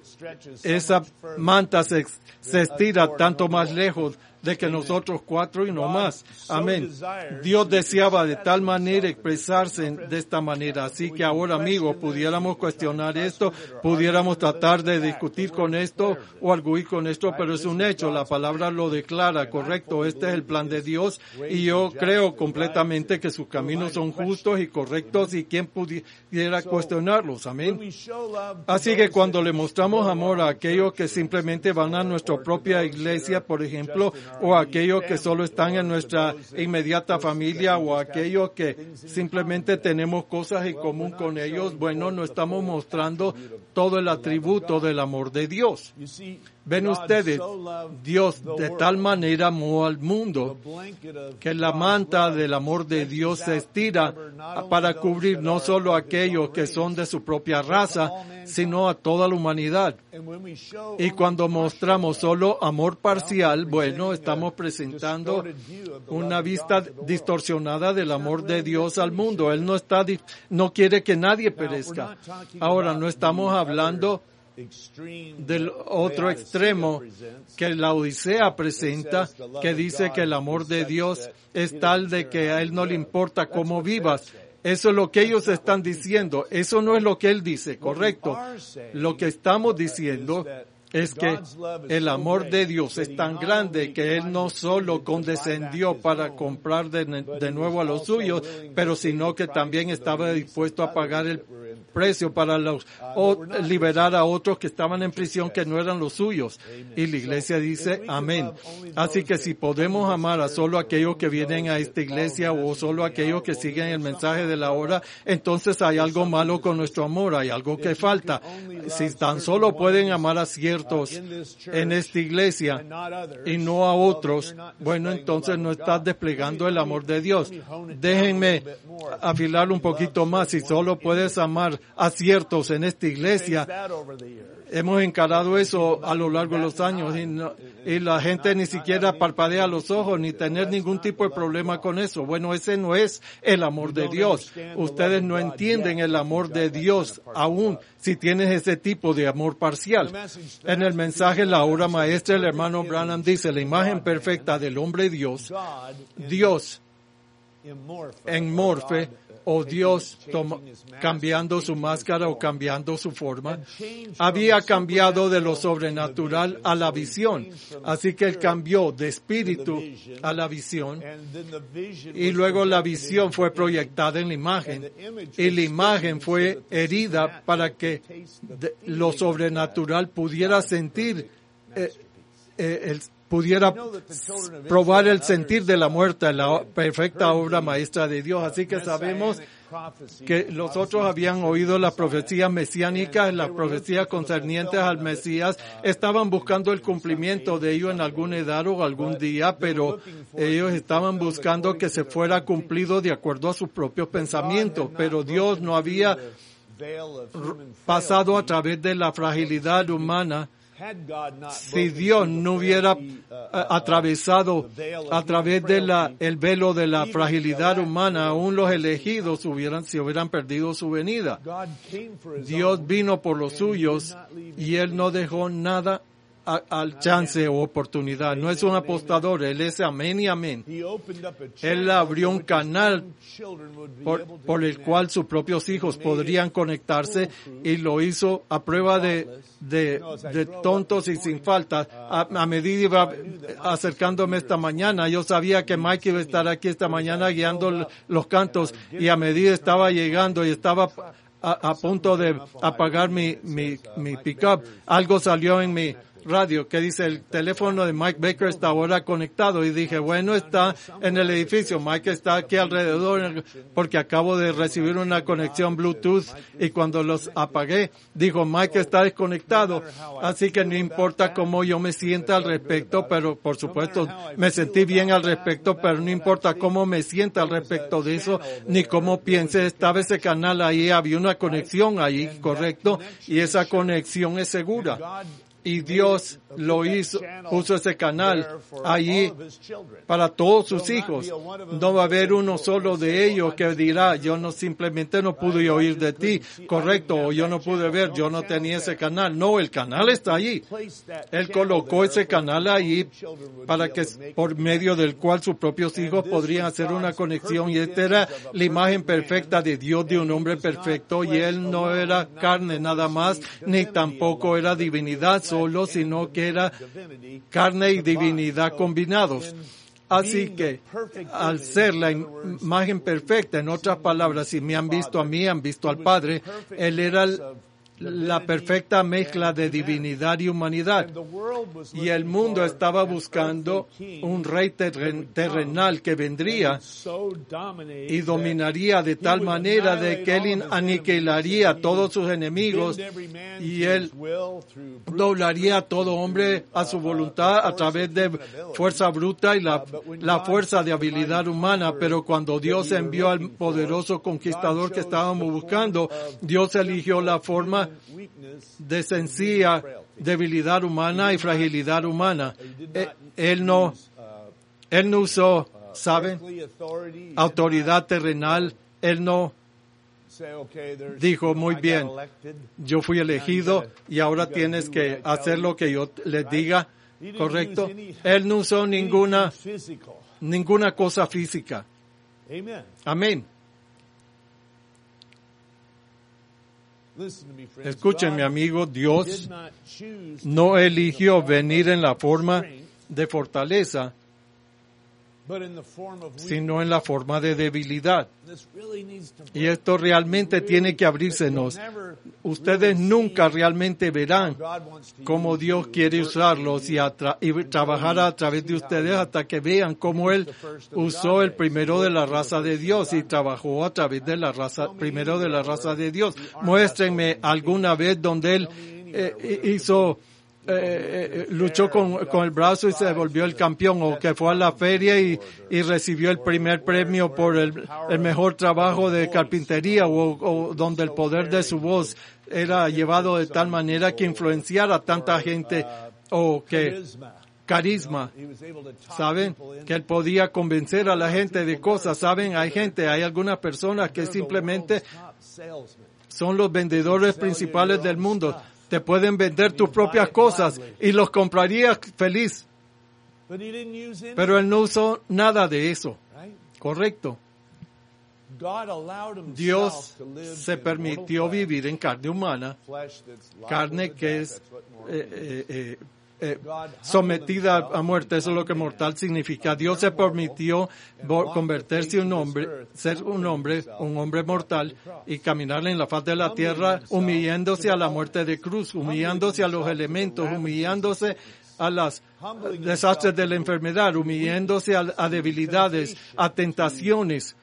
esa manta se estira tanto más lejos de que nosotros cuatro y no más. Amén. Dios deseaba de tal manera expresarse de esta manera. Así que ahora, amigos, pudiéramos cuestionar esto, pudiéramos tratar de discutir con esto o arguir con esto, pero es un hecho. La palabra lo declara, correcto. Este es el plan de Dios y yo creo completamente que sus caminos son justos y correctos y quien pudiera cuestionarlos. Amén. Así que cuando le mostramos amor a aquellos que simplemente van a nuestra propia iglesia, por ejemplo, o a aquellos que solo están en nuestra inmediata familia, o a aquellos que simplemente tenemos cosas en común con ellos, bueno, no estamos mostrando todo el atributo del amor de Dios. Ven ustedes, Dios de tal manera amó al mundo que la manta del amor de Dios se estira para cubrir no solo a aquellos que son de su propia raza, sino a toda la humanidad. Y cuando mostramos solo amor parcial, bueno, estamos presentando una vista distorsionada del amor de Dios al mundo. Él no quiere que nadie perezca. Ahora, no estamos hablando del otro extremo que la Odisea presenta, que dice que el amor de Dios es tal de que a Él no le importa cómo vivas. Eso es lo que ellos están diciendo. Eso no es lo que Él dice, correcto. Lo que estamos diciendo es que el amor de Dios es tan grande que Él no solo condescendió para comprar de nuevo a los suyos, pero sino que también estaba dispuesto a pagar el precio para liberar a otros que estaban en prisión que no eran los suyos. Y la iglesia dice amén. Así que si podemos amar a solo aquellos que vienen a esta iglesia o solo aquellos que siguen el mensaje de la hora, entonces hay algo malo con nuestro amor, hay algo que falta. Si tan solo pueden amar a ciertos en esta iglesia y no a otros, bueno, entonces no estás desplegando el amor de Dios. Déjenme afilar un poquito más. Si solo puedes amar a ciertos en esta iglesia, hemos encarado eso a lo largo de los años y la gente ni siquiera parpadea los ojos ni tener ningún tipo de problema con eso. Bueno, ese no es el amor de Dios. Ustedes no entienden el amor de Dios aún si tienes ese tipo de amor parcial. En el mensaje La Obra Maestra, el hermano Branham dice, la imagen perfecta del hombre Dios en morfe, o Dios cambiando su máscara o cambiando su forma, había cambiado de lo sobrenatural a la visión. Así que Él cambió de espíritu a la visión y luego la visión fue proyectada en la imagen y la imagen fue herida para que lo sobrenatural pudiera sentir pudiera probar el sentir de la muerte, la perfecta obra maestra de Dios. Así que sabemos que los otros habían oído las profecías mesiánicas, las profecías concernientes al Mesías, estaban buscando el cumplimiento de ello en alguna edad o algún día, pero ellos estaban buscando que se fuera cumplido de acuerdo a sus propios pensamientos, pero Dios no había pasado a través de la fragilidad humana. Si Dios no hubiera atravesado a través de el velo de la fragilidad humana, aún los elegidos se hubieran perdido su venida. Dios vino por los suyos y Él no dejó nada al chance o oportunidad. No es un apostador, Él es amén y amén. Él abrió un canal por el cual sus propios hijos podrían conectarse y lo hizo a prueba de tontos y sin falta. A medida iba acercándome esta mañana, yo sabía que Mike iba a estar aquí esta mañana guiando los cantos y a medida estaba llegando y estaba a punto de apagar mi pick-up, algo salió en radio que dice el teléfono de Mike Baker está ahora conectado y dije, bueno, está en el edificio, Mike está aquí alrededor porque acabo de recibir una conexión Bluetooth y cuando los apagué dijo Mike está desconectado, así que no importa cómo yo me sienta al respecto, pero por supuesto me sentí bien al respecto, pero no importa cómo me sienta al respecto de eso ni cómo piense, estaba ese canal ahí, había una conexión ahí, correcto, y esa conexión es segura. Y Dios lo hizo, puso ese canal allí para todos sus hijos. No va a haber uno solo de ellos que dirá, yo no simplemente no pude oír de ti, correcto, o yo no pude ver, yo no tenía ese canal. No, el canal está allí. Él colocó ese canal allí para que, por medio del cual sus propios hijos podrían hacer una conexión. Y esta era la imagen perfecta de Dios, de un hombre perfecto, y él no era carne nada más, ni tampoco era divinidad solo, sino que era carne y divinidad combinados. Así que, al ser la imagen perfecta, en otras palabras, si me han visto a mí, han visto al Padre, Él era la perfecta mezcla de divinidad y humanidad. Y el mundo estaba buscando un rey terrenal que vendría y dominaría de tal manera de que él aniquilaría a todos sus enemigos y él doblaría a todo hombre a su voluntad a través de fuerza bruta y la fuerza de habilidad humana. Pero cuando Dios envió al poderoso conquistador que estábamos buscando, Dios eligió la forma de sencilla debilidad humana y fragilidad humana. Él no usó, ¿saben? Autoridad terrenal. Él no dijo, muy bien, yo fui elegido y ahora tienes que hacer lo que yo les diga, ¿correcto? Él no usó ninguna cosa física. Amén. Escuchen, mi amigo, Dios no eligió venir en la forma de fortaleza, sino en la forma de debilidad. Y esto realmente tiene que abrírsenos. Ustedes nunca realmente verán cómo Dios quiere usarlos y trabajar a través de ustedes hasta que vean cómo Él usó el primero de la raza de Dios y trabajó a través de la raza, primero de la raza de Dios. Muéstrenme alguna vez donde Él luchó con el brazo y se volvió el campeón, o que fue a la feria y recibió el primer premio por el mejor trabajo de carpintería, o donde el poder de su voz era llevado de tal manera que influenciara a tanta gente, o que carisma, ¿saben? Que él podía convencer a la gente de cosas, ¿saben? Hay algunas personas que simplemente son los vendedores principales del mundo. Te pueden vender tus propias cosas y los comprarías feliz. Pero Él no usó nada de eso. Correcto. Dios se permitió vivir en carne humana, carne que es sometida a muerte. Eso es lo que mortal significa. Dios se permitió convertirse en un hombre, ser un hombre mortal, y caminar en la faz de la tierra, humillándose a la muerte de cruz, humillándose a los elementos, humillándose a los desastres de la enfermedad, humillándose a debilidades, a tentaciones,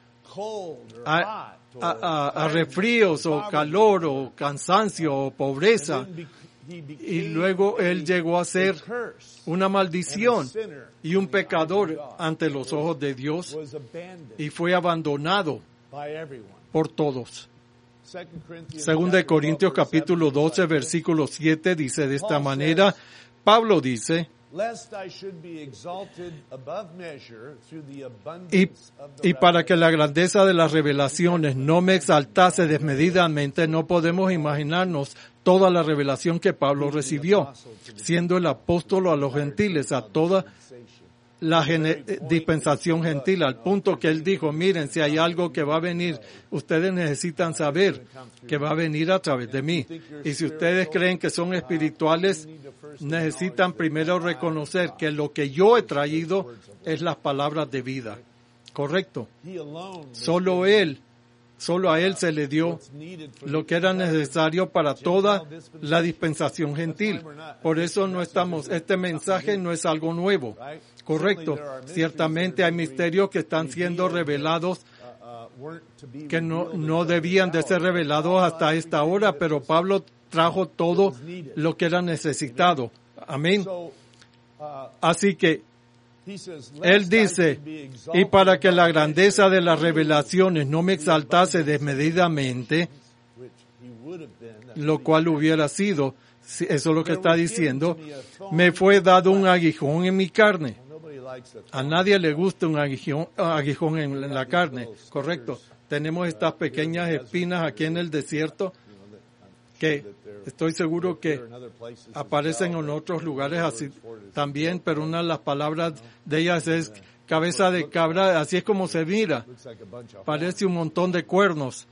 a resfríos o calor o cansancio o pobreza. Y luego Él llegó a ser una maldición y un pecador ante los ojos de Dios, y fue abandonado por todos. Segunda de Corintios capítulo 12 versículo 7 dice de esta manera, Pablo dice, y para que la grandeza de las revelaciones no me exaltase desmedidamente, no podemos imaginarnos toda la revelación que Pablo recibió, siendo el apóstol a los gentiles, a toda la dispensación gentil, al punto que él dijo, miren, si hay algo que va a venir, ustedes necesitan saber que va a venir a través de mí. Y si ustedes creen que son espirituales, necesitan primero reconocer que lo que yo he traído es las palabras de vida. Correcto. Solo Él Solo a Él se le dio lo que era necesario para toda la dispensación gentil. Por eso este mensaje no es algo nuevo. Correcto. Ciertamente hay misterios que están siendo revelados que no debían de ser revelados hasta esta hora, pero Pablo trajo todo lo que era necesitado. Amén. Así que él dice, y para que la grandeza de las revelaciones no me exaltase desmedidamente, lo cual hubiera sido, eso es lo que está diciendo, me fue dado un aguijón en mi carne. A nadie le gusta un aguijón en la carne, correcto. Tenemos estas pequeñas espinas aquí en el desierto que estoy seguro que aparecen en otros lugares así también, pero una de las palabras de ellas es cabeza de cabra, así es como se mira. Parece un montón de cuernos.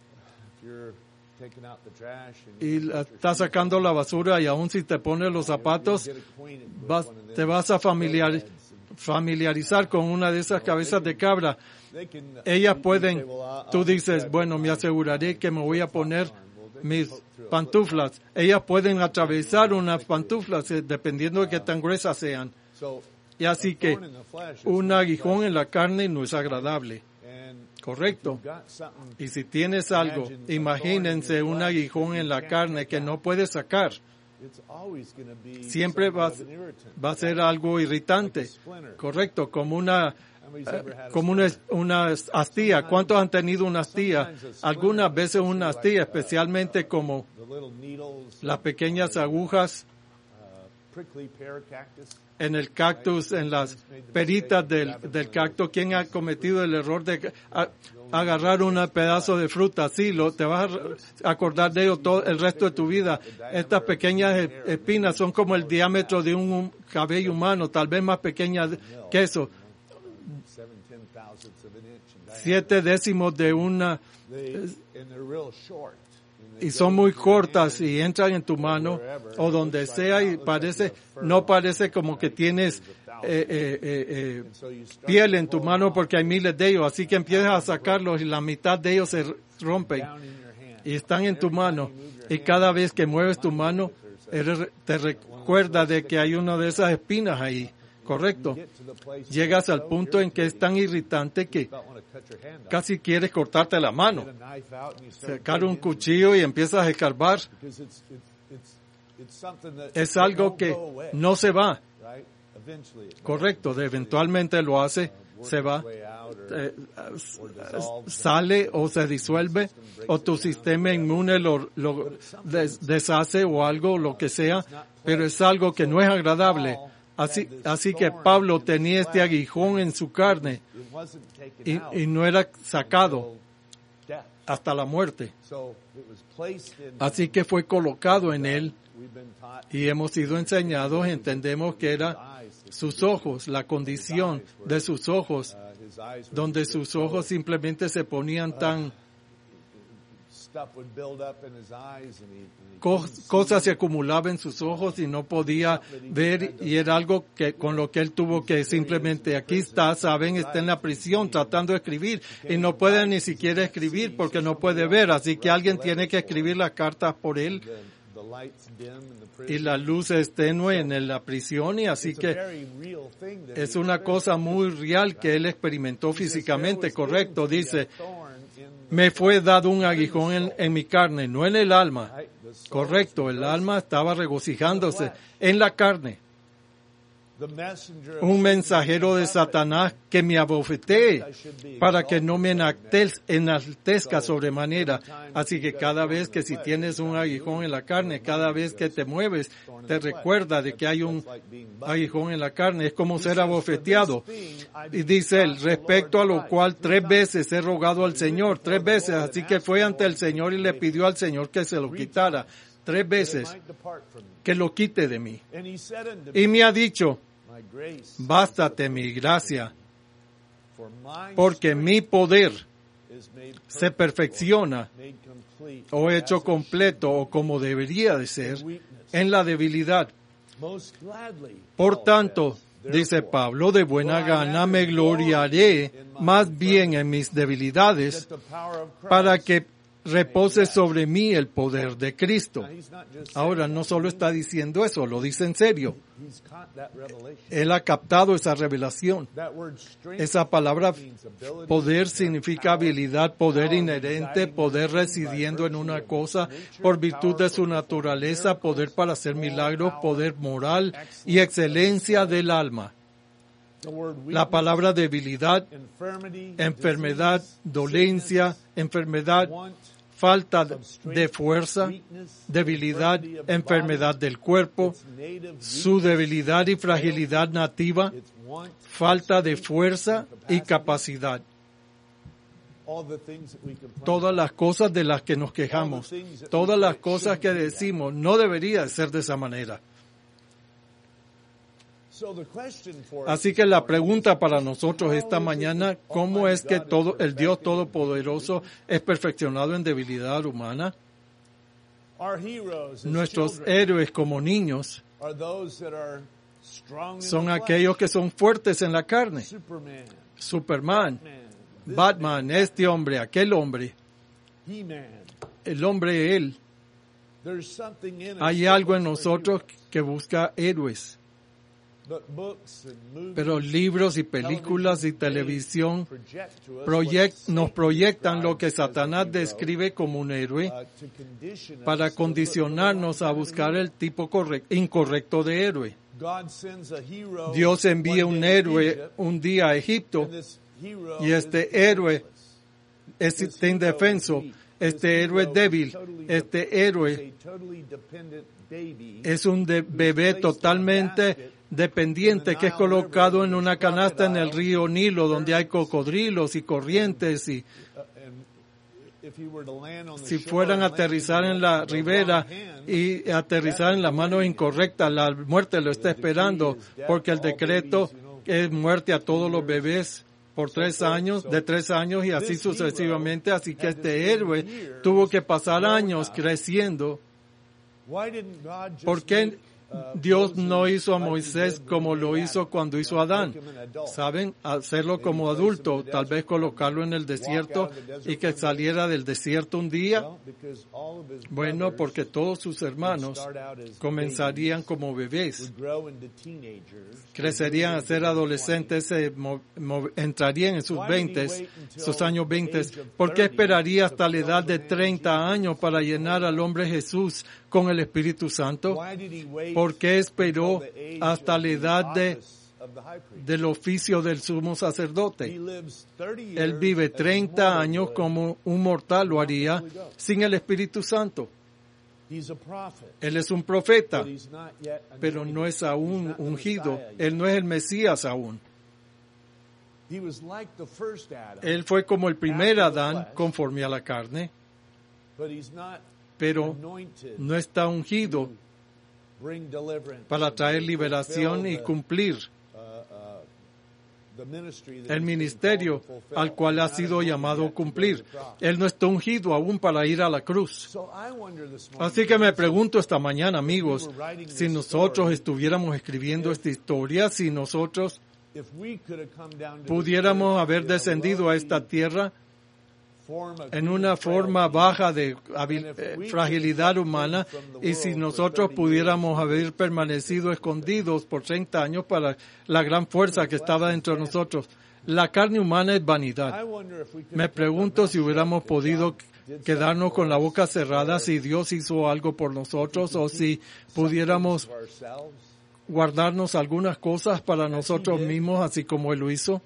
Y estás sacando la basura y aún si te pones los zapatos, te vas a familiarizar con una de esas cabezas de cabra. Ellas pueden, tú dices, bueno, me aseguraré que me voy a poner mis pantuflas. Ellas pueden atravesar unas pantuflas dependiendo de qué tan gruesas sean. Y así que un aguijón en la carne no es agradable. Correcto. Y si tienes algo, imagínense un aguijón en la carne que no puedes sacar. Siempre va a ser algo irritante. Correcto, como una astilla. ¿Cuántos han tenido una astilla? Algunas veces una astilla, especialmente como las pequeñas agujas en el cactus, en las peritas del cactus. ¿Quién ha cometido el error de agarrar un pedazo de fruta? Sí, te vas a acordar de ello todo el resto de tu vida. Estas pequeñas espinas son como el diámetro de un cabello humano, tal vez más pequeñas que eso. 7 décimos de una, y son muy cortas y entran en tu mano o donde sea y no parece como que tienes piel en tu mano porque hay miles de ellos, así que empiezas a sacarlos y la mitad de ellos se rompen y están en tu mano, y cada vez que mueves tu mano te recuerda de que hay una de esas espinas ahí. Correcto. Llegas al punto en que es tan irritante que casi quieres cortarte la mano. Sacar un cuchillo y empiezas a escarbar. Es algo que no se va. Correcto. Eventualmente lo hace, se va, sale o se disuelve, o tu sistema inmune lo deshace o algo, lo que sea, pero es algo que no es agradable. Así que Pablo tenía este aguijón en su carne y no era sacado hasta la muerte. Así que fue colocado en él y hemos sido enseñados, entendemos que era sus ojos, la condición de sus ojos, donde sus ojos simplemente se ponían tan... Cosas se acumulaban en sus ojos y no podía ver, y era algo que con lo que él tuvo que simplemente, aquí está, saben, está en la prisión tratando de escribir y no puede ni siquiera escribir porque no puede ver, así que alguien tiene que escribir las cartas por él y la luz es tenue en la prisión, y así que es una cosa muy real que él experimentó físicamente. Correcto, dice, me fue dado un aguijón en mi carne, no en el alma. Correcto, el alma estaba regocijándose en la carne. Un mensajero de Satanás que me abofetee para que no me enaltezca sobremanera. Así que cada vez que si tienes un aguijón en la carne, cada vez que te mueves, te recuerda de que hay un aguijón en la carne. Es como ser abofeteado. Y dice él, respecto a lo cual 3 veces he rogado al Señor, 3 veces. Así que fue ante el Señor y le pidió al Señor que se lo quitara. 3 veces que lo quite de mí. Y me ha dicho, bástate mi gracia, porque mi poder se perfecciona o hecho completo o como debería de ser en la debilidad. Por tanto, Dice Pablo, de buena gana me gloriaré más bien en mis debilidades para que repose sobre mí el poder de Cristo. Ahora, no solo está diciendo eso, lo dice en serio. Él ha captado esa revelación. Esa palabra poder significa habilidad, poder inherente, poder residiendo en una cosa por virtud de su naturaleza, poder para hacer milagros, poder moral y excelencia del alma. La palabra debilidad, enfermedad, dolencia, enfermedad, falta de fuerza, debilidad, enfermedad del cuerpo, su debilidad y fragilidad nativa, falta de fuerza y capacidad. Todas las cosas de las que nos quejamos, todas las cosas que decimos, no debería ser de esa manera. Así que la pregunta para nosotros esta mañana, ¿cómo es que el Dios Todopoderoso es perfeccionado en debilidad humana? Nuestros héroes como niños son aquellos que son fuertes en la carne. Superman, Batman, este hombre, aquel hombre, el hombre él. Hay algo en nosotros que busca héroes. Pero libros y películas y televisión nos proyectan lo que Satanás describe como un héroe para condicionarnos a buscar el tipo incorrecto de héroe. Dios envía un héroe un día a Egipto y este héroe es indefenso, este héroe es débil, este héroe es un bebé totalmente dependiente que es colocado en una canasta en el río Nilo donde hay cocodrilos y corrientes y si fueran a aterrizar en la ribera y aterrizar en las manos incorrectas, la muerte lo está esperando porque el decreto es muerte a todos los bebés por 3 años, de 3 años y así sucesivamente. Así que este héroe tuvo que pasar años creciendo. ¿Por qué Dios no hizo a Moisés como lo hizo cuando hizo a Adán? ¿Saben? Hacerlo como adulto, tal vez colocarlo en el desierto y que saliera del desierto un día. Bueno, porque todos sus hermanos comenzarían como bebés, crecerían a ser adolescentes, entrarían en sus 20, sus años 20. ¿Por qué esperaría hasta la edad de 30 años para llenar al hombre Jesús con el Espíritu Santo? ¿Por qué esperó hasta la edad del oficio del sumo sacerdote? Él vive 30 años como un mortal lo haría sin el Espíritu Santo. Él es un profeta, pero no es aún ungido. Él no es el Mesías aún. Él fue como el primer Adán conforme a la carne, pero no está ungido para traer liberación y cumplir el ministerio al cual ha sido llamado a cumplir. Él no está ungido aún para ir a la cruz. Así que me pregunto esta mañana, amigos, si nosotros estuviéramos escribiendo esta historia, si nosotros pudiéramos haber descendido a esta tierra en una forma baja de fragilidad humana, y si nosotros pudiéramos haber permanecido escondidos por 30 años para la gran fuerza que estaba dentro de nosotros. La carne humana es vanidad. Me pregunto si hubiéramos podido quedarnos con la boca cerrada si Dios hizo algo por nosotros, o si pudiéramos guardarnos algunas cosas para nosotros mismos, así como Él lo hizo.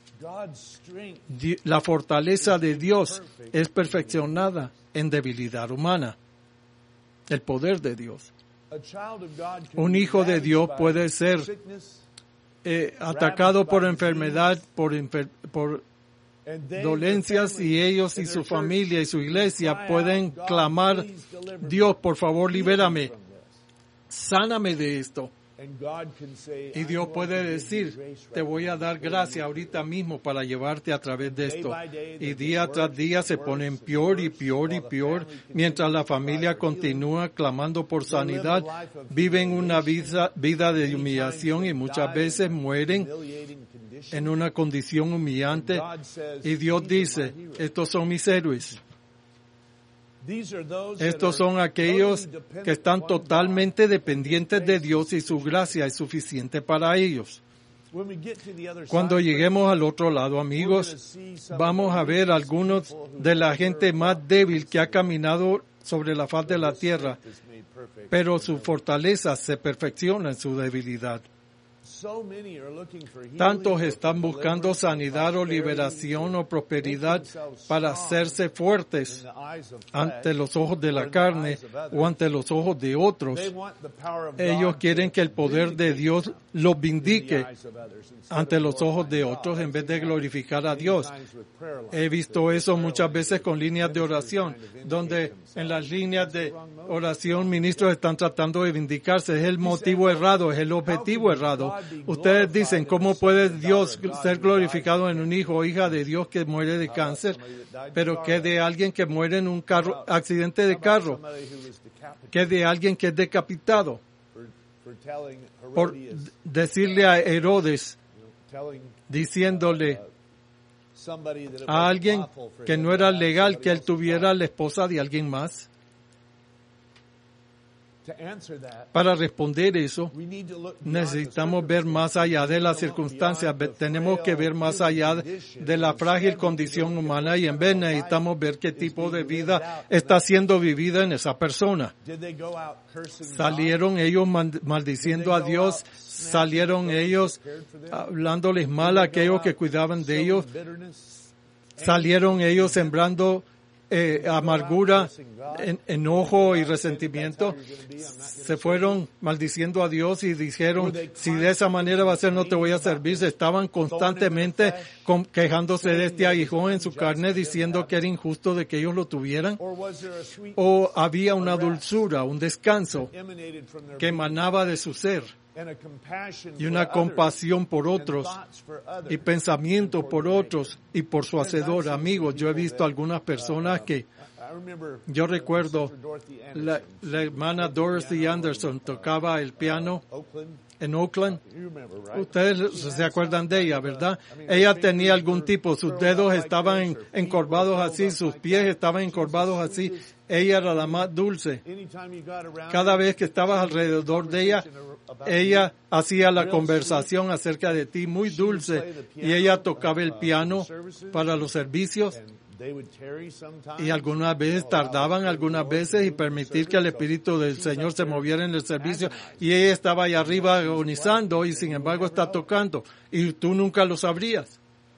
La fortaleza de Dios es perfeccionada en debilidad humana. El poder de Dios. Un hijo de Dios puede ser atacado por enfermedad, por dolencias, y ellos y su familia y su iglesia pueden clamar: Dios, por favor, libérame, sáname de esto. Y Dios puede decir, te voy a dar gracia ahorita mismo para llevarte a través de esto. Y día tras día se ponen peor y peor y peor, mientras la familia continúa clamando por sanidad, viven una vida de humillación y muchas veces mueren en una condición humillante. Y Dios dice, estos son mis héroes. Estos son aquellos que están totalmente dependientes de Dios y su gracia es suficiente para ellos. Cuando lleguemos al otro lado, amigos, vamos a ver algunos de la gente más débil que ha caminado sobre la faz de la tierra, pero su fortaleza se perfecciona en su debilidad. Tantos están buscando sanidad o liberación o prosperidad para hacerse fuertes ante los ojos de la carne o ante los ojos de otros. Ellos quieren que el poder de Dios los vindique ante los ojos de otros en vez de glorificar a Dios. He visto eso muchas veces con líneas de oración, donde en las líneas de oración ministros están tratando de vindicarse. Es el motivo errado, es el objetivo errado. Ustedes dicen, ¿cómo puede Dios ser glorificado en un hijo o hija de Dios que muere de cáncer? Pero ¿qué de alguien que muere en un accidente de carro? ¿Qué de alguien que es decapitado? Por decirle a Herodes, diciéndole a alguien que no era legal que él tuviera la esposa de alguien más. Para responder eso, necesitamos ver más allá de las circunstancias, tenemos que ver más allá de la frágil condición humana y en vez necesitamos ver qué tipo de vida está siendo vivida en esa persona. ¿Salieron ellos maldiciendo a Dios? ¿Salieron ellos hablándoles mal a aquellos que cuidaban de ellos? ¿Salieron ellos sembrando amargura, enojo y resentimiento? Se fueron maldiciendo a Dios y dijeron, si de esa manera va a ser, no te voy a servir. Se estaban constantemente quejándose de este aguijón en su carne, diciendo que era injusto de que ellos lo tuvieran. O había una dulzura, un descanso que emanaba de su ser, y una compasión por otros y pensamiento por otros y por su hacedor. Amigos, yo he visto algunas personas que yo recuerdo la hermana Dorothy Anderson tocaba el piano en Oakland. Ustedes se acuerdan de ella, ¿verdad? Ella tenía algún tipo, sus dedos estaban encorvados así, sus pies estaban encorvados así. Ella era la más dulce. Cada vez que estabas alrededor de ella, ella hacía la conversación acerca de ti muy dulce y ella tocaba el piano para los servicios. Y algunas veces tardaban algunas veces y permitir que el Espíritu del Señor se moviera en el servicio y ella estaba ahí arriba agonizando y sin embargo está tocando y tú nunca lo sabrías.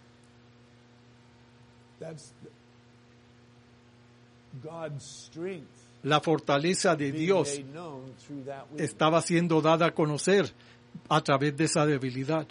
La fortaleza de Dios estaba siendo dada a conocer a través de esa debilidad.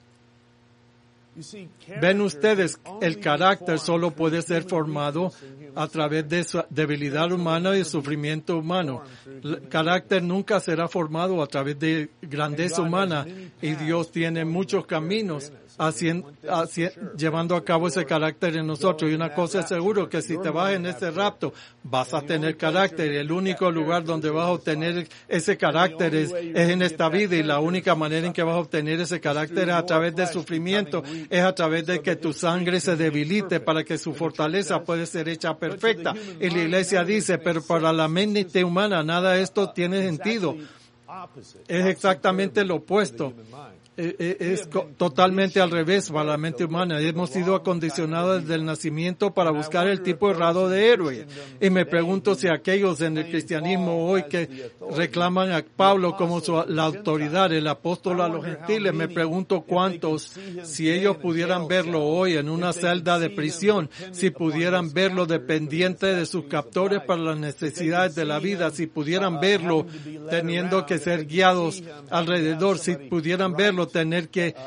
Ven ustedes, el carácter solo puede ser formado a través de su debilidad humana y sufrimiento humano. El carácter nunca será formado a través de grandeza humana y Dios tiene muchos caminos llevando a cabo ese carácter en nosotros. Y una cosa es seguro, que si te vas en ese rapto, vas a tener carácter. Y el único lugar donde vas a obtener ese carácter es en esta vida. Y la única manera en que vas a obtener ese carácter es a través del sufrimiento, es a través de que tu sangre se debilite para que su fortaleza pueda ser hecha perfecta. Y la iglesia dice, pero para la mente humana nada de esto tiene sentido. Es exactamente lo opuesto. Es totalmente al revés para la mente humana. Hemos sido acondicionados desde el nacimiento para buscar el tipo errado de héroe. Y me pregunto si aquellos en el cristianismo hoy que reclaman a Pablo como la autoridad, el apóstol a los gentiles, me pregunto cuántos, si ellos pudieran verlo hoy en una celda de prisión, si pudieran verlo dependiente de sus captores para las necesidades de la vida, si pudieran verlo teniendo que ser guiados alrededor, si pudieran verlo, tener que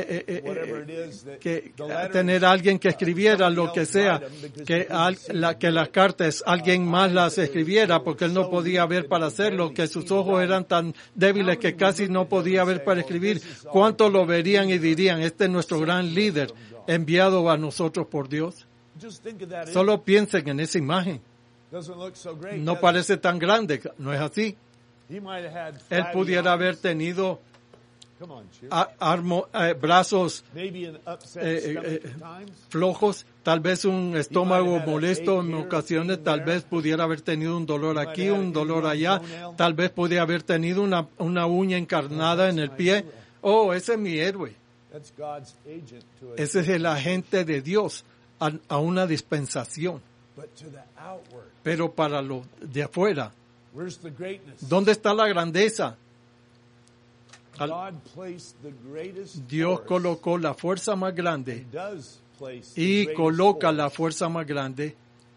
tener a alguien que escribiera lo que sea, que las cartas alguien más las escribiera, porque él no podía ver para hacerlo, que sus ojos eran tan débiles que casi no podía ver para escribir. ¿Cuántos lo verían y dirían, este es nuestro gran líder enviado a nosotros por Dios? Solo piensen en esa imagen. No parece tan grande, ¿no es así? Él pudiera haber tenido brazos flojos, tal vez un estómago molesto en ocasiones, tal vez pudiera haber tenido un dolor aquí, un dolor allá, tal vez pudiera haber tenido una uña encarnada en el pie. Oh, ese es mi héroe. Ese es el agente de Dios a una dispensación. Pero para lo de afuera, ¿dónde está la grandeza? Dios colocó la fuerza más grande y coloca la fuerza más grande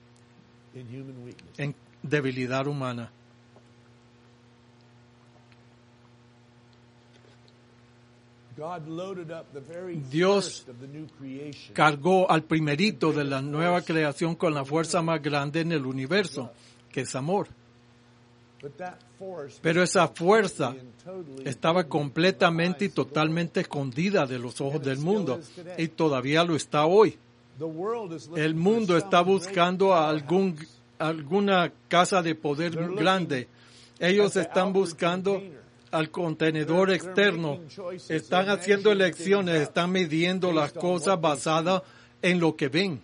en debilidad humana. Dios cargó al primerito de la nueva creación con la fuerza más grande en el universo, que es amor. Pero esa fuerza estaba completamente y totalmente escondida de los ojos del mundo, y todavía lo está hoy. El mundo está buscando alguna casa de poder grande. Ellos están buscando al contenedor externo, están haciendo elecciones, están midiendo las cosas basadas en lo que ven.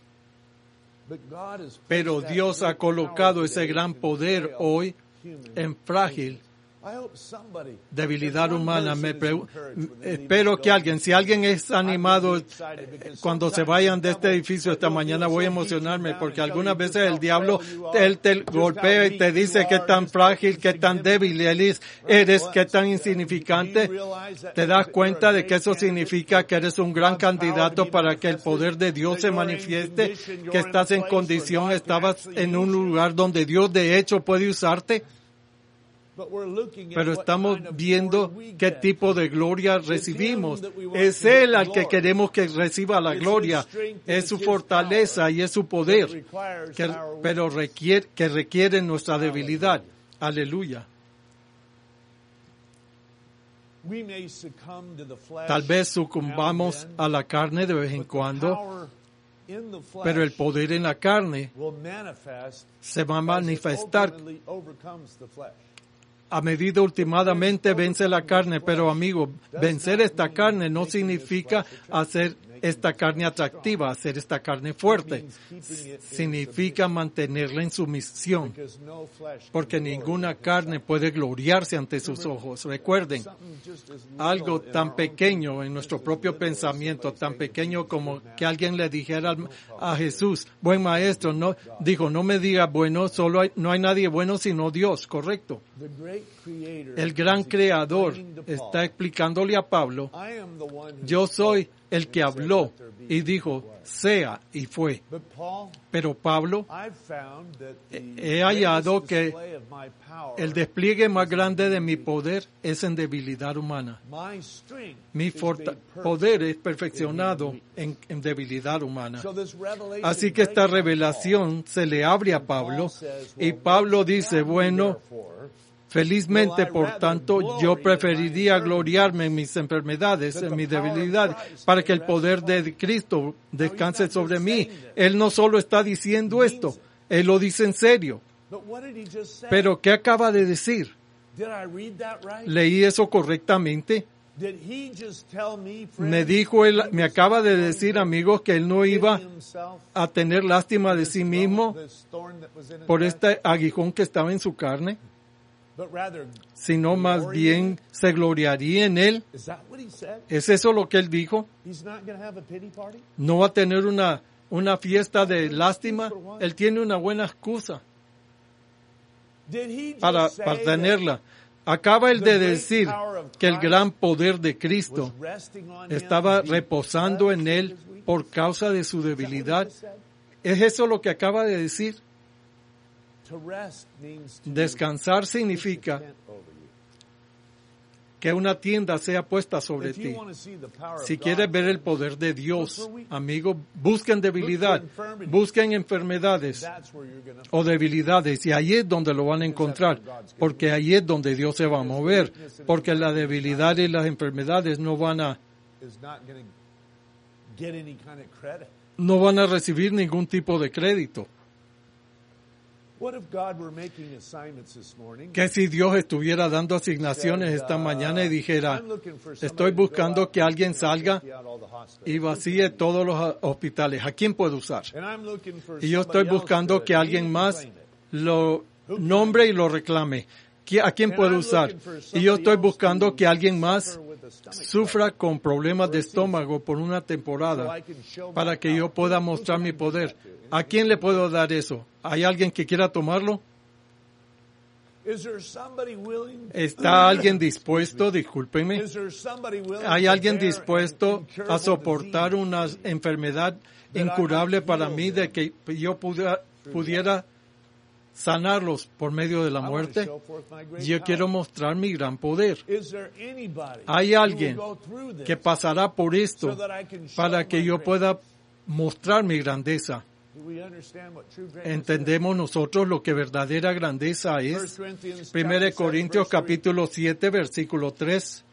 Pero Dios ha colocado ese gran poder hoy en frágil debilidad humana. Espero que si alguien es animado cuando se vayan de este edificio esta mañana, voy a emocionarme, porque algunas veces el diablo, él te golpea y te dice que tan frágil, que tan débil eres, que tan insignificante. Te das cuenta de que eso significa que eres un gran candidato para que el poder de Dios se manifieste, que estás en condición, estabas en un lugar donde Dios de hecho puede usarte. Pero estamos viendo qué tipo de gloria recibimos. Es Él al que queremos que reciba la gloria. Es su fortaleza y es su poder, pero requiere nuestra debilidad. Aleluya. Tal vez sucumbamos a la carne de vez en cuando, pero el poder en la carne se va a manifestar a medida últimamente vence la carne. Pero amigo, vencer esta carne no significa hacer esta carne atractiva, hacer esta carne fuerte. Significa mantenerla en sumisión, porque ninguna carne puede gloriarse ante sus ojos. Recuerden, algo tan pequeño en nuestro propio pensamiento, tan pequeño como que alguien le dijera a Jesús, buen maestro, no me diga bueno, no hay nadie bueno sino Dios, correcto. El gran creador está explicándole a Pablo, yo soy el que habló y dijo, sea, y fue. Pero Pablo, he hallado que el despliegue más grande de mi poder es en debilidad humana. Mi poder es perfeccionado en debilidad humana. Así que esta revelación se le abre a Pablo, y Pablo dice, bueno, felizmente, por tanto, yo preferiría gloriarme en mis enfermedades, en mi debilidad, para que el poder de Cristo descanse sobre mí. Él no solo está diciendo esto, él lo dice en serio. Pero, ¿qué acaba de decir? ¿Leí eso correctamente? Me acaba de decir, amigos, que él no iba a tener lástima de sí mismo por este aguijón que estaba en su carne, sino más bien se gloriaría en él. ¿Es eso lo que él dijo? No va a tener una fiesta de lástima. Él tiene una buena excusa para tenerla. Acaba él de decir que el gran poder de Cristo estaba reposando en él por causa de su debilidad. ¿Es eso lo que acaba de decir? Descansar significa que una tienda sea puesta sobre ti. Si quieres ver el poder de Dios, amigo, busquen debilidad, busquen enfermedades o debilidades, y ahí es donde lo van a encontrar, porque ahí es donde Dios se va a mover, porque la debilidad y las enfermedades no van a recibir ningún tipo de crédito. Que si Dios estuviera dando asignaciones esta mañana y dijera, estoy buscando que alguien salga y vacíe todos los hospitales, ¿a quién puedo usar? Y yo estoy buscando que alguien más lo nombre y lo reclame. ¿A quién puedo usar? Y yo estoy buscando que alguien más sufra con problemas de estómago por una temporada para que yo pueda mostrar mi poder. ¿A quién le puedo dar eso? ¿Hay alguien que quiera tomarlo? ¿Está alguien dispuesto? Discúlpenme. ¿Hay alguien dispuesto a soportar una enfermedad incurable para mí de que yo pudiera sanarlos por medio de la muerte? Yo quiero mostrar mi gran poder. ¿Hay alguien que pasará por esto para que yo pueda mostrar mi grandeza? ¿Entendemos nosotros lo que verdadera grandeza es? 1 Corintios capítulo 7, versículo 3.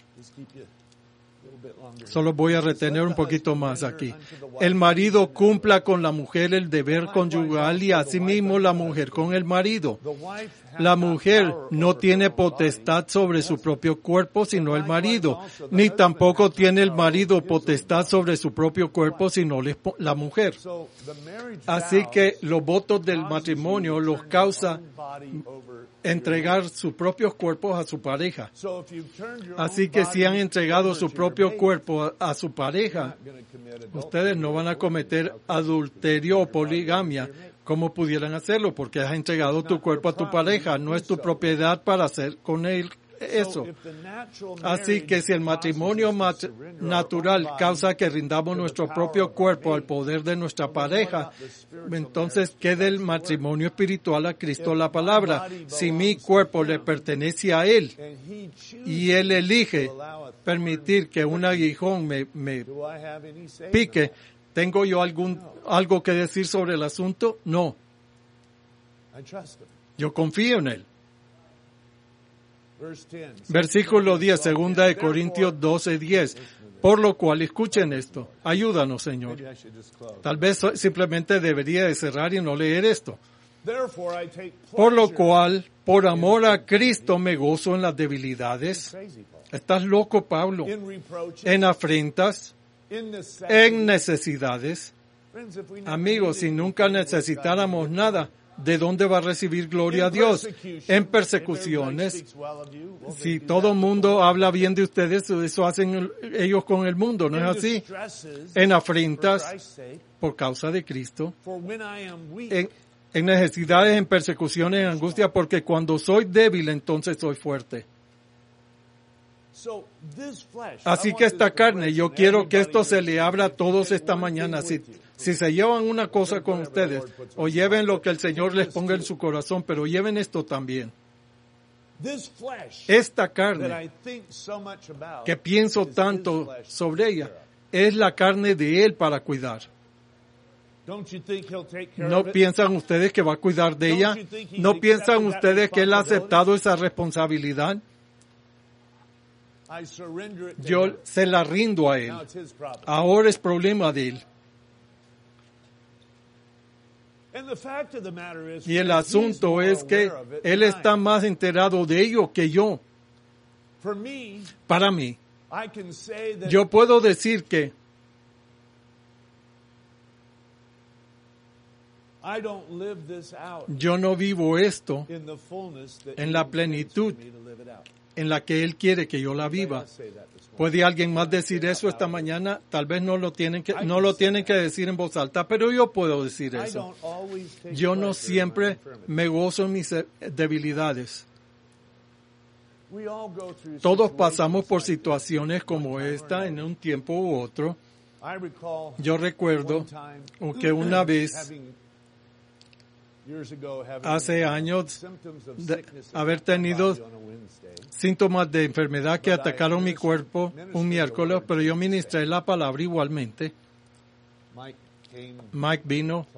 Solo voy a retener un poquito más aquí. El marido cumpla con la mujer el deber conyugal y asimismo la mujer con el marido. La mujer no tiene potestad sobre su propio cuerpo sino el marido, ni tampoco tiene el marido potestad sobre su propio cuerpo sino la mujer. Así que los votos del matrimonio los causa entregar sus propios cuerpos a su pareja. Así que si han entregado su propio cuerpo a su pareja, ustedes no van a cometer adulterio o poligamia como pudieran hacerlo, porque has entregado tu cuerpo a tu pareja, no es tu propiedad para hacer con él eso. Así que si el matrimonio natural causa que rindamos nuestro propio cuerpo al poder de nuestra pareja, entonces ¿qué del matrimonio espiritual a Cristo la palabra? Si mi cuerpo le pertenece a Él y Él elige permitir que un aguijón me pique, ¿tengo yo algo que decir sobre el asunto? No. Yo confío en Él. Versículo 10, segunda de Corintios 12, 10. Por lo cual, escuchen esto. Ayúdanos, Señor. Tal vez simplemente debería de cerrar y no leer esto. Por lo cual, por amor a Cristo me gozo en las debilidades. ¿Estás loco, Pablo? En afrentas, en necesidades. Amigos, si nunca necesitáramos nada, ¿de dónde va a recibir gloria a Dios? En persecuciones. Si todo el mundo habla bien de ustedes, eso hacen ellos con el mundo, ¿no es así? En afrentas, por causa de Cristo. En necesidades, en persecuciones, en angustia, porque cuando soy débil, entonces soy fuerte. Así que esta carne, yo quiero que esto se le abra a todos esta mañana. Si se llevan una cosa con ustedes, o lleven lo que el Señor les ponga en su corazón, pero lleven esto también. Esta carne, que pienso tanto sobre ella, es la carne de Él para cuidar. ¿No piensan ustedes que va a cuidar de ella? ¿No piensan ustedes que Él ha aceptado esa responsabilidad? Yo se la rindo a Él. Ahora es problema de Él. Y el asunto es que Él está más enterado de ello que yo. Para mí, yo puedo decir que yo no vivo esto en la plenitud en la que Él quiere que yo la viva. ¿Puede alguien más decir eso esta mañana? Tal vez no lo tienen que decir en voz alta, pero yo puedo decir eso. Yo no siempre me gozo en mis debilidades. Todos pasamos por situaciones como esta en un tiempo u otro. Yo recuerdo que una vez hace años de haber tenido síntomas de enfermedad que atacaron mi cuerpo un miércoles, pero yo ministré la palabra igualmente. Mike vino,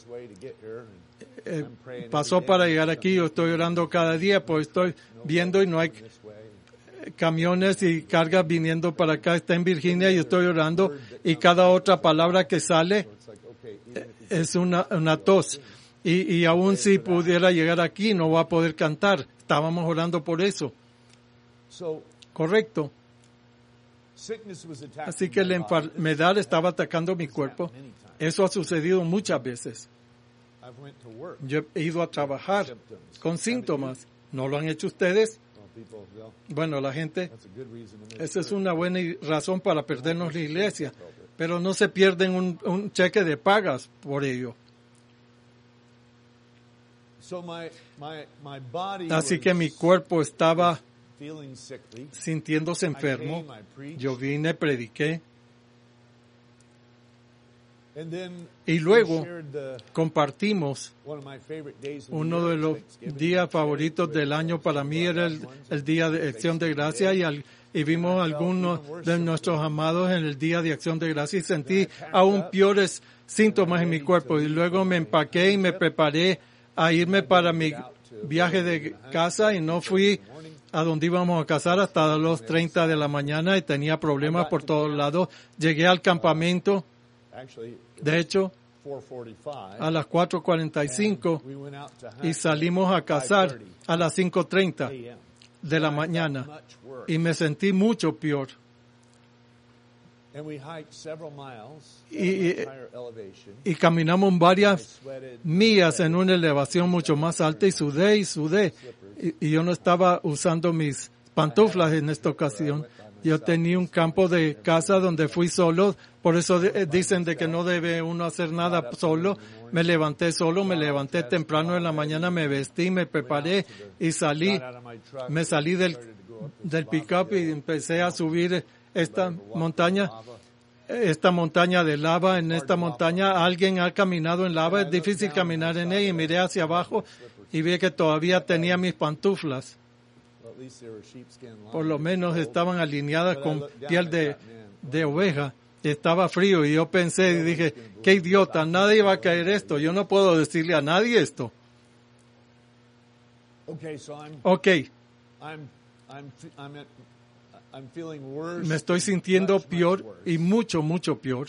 pasó para llegar aquí. Yo estoy orando cada día, pues estoy viendo y no hay camiones y cargas viniendo para acá. Está en Virginia y estoy orando y cada otra palabra que sale es una tos. Y aún si pudiera llegar aquí, no va a poder cantar. Estábamos orando por eso. Correcto. Así que la enfermedad estaba atacando mi cuerpo. Eso ha sucedido muchas veces. Yo he ido a trabajar con síntomas. ¿No lo han hecho ustedes? Bueno, la gente, esa es una buena razón para perdernos la iglesia. Pero no se pierden un cheque de pagas por ello. Así que mi cuerpo estaba sintiéndose enfermo. Yo vine, prediqué. Y luego compartimos uno de los días favoritos del año. Para mí era el día de Acción de Gracia y vimos a algunos de nuestros amados en el día de Acción de Gracia y sentí aún peores síntomas en mi cuerpo. Y luego me empaqué y me preparé a irme para mi viaje de casa y no fui a donde íbamos a casar hasta las 2:30 de la mañana y tenía problemas por todos lados. Llegué al campamento, de hecho, a las 4:45 y salimos a cazar a las 5:30 de la mañana y me sentí mucho peor. Y caminamos varias millas en una elevación mucho más alta y sudé. Y yo no estaba usando mis pantuflas en esta ocasión. Yo tenía un campo de casa donde fui solo. Por eso dicen de que no debe uno hacer nada solo. Me levanté solo, me levanté temprano en la mañana, me vestí, me preparé y salí. Me salí del pick-up y empecé a subir esta montaña de lava. En esta montaña alguien ha caminado en lava, es difícil caminar en ella, y miré hacia abajo y vi que todavía tenía mis pantuflas. Por lo menos estaban alineadas con piel de oveja. Estaba frío y yo pensé y dije, qué idiota, nadie va a caer esto, yo no puedo decirle a nadie esto. Okay. Me estoy sintiendo peor y mucho peor.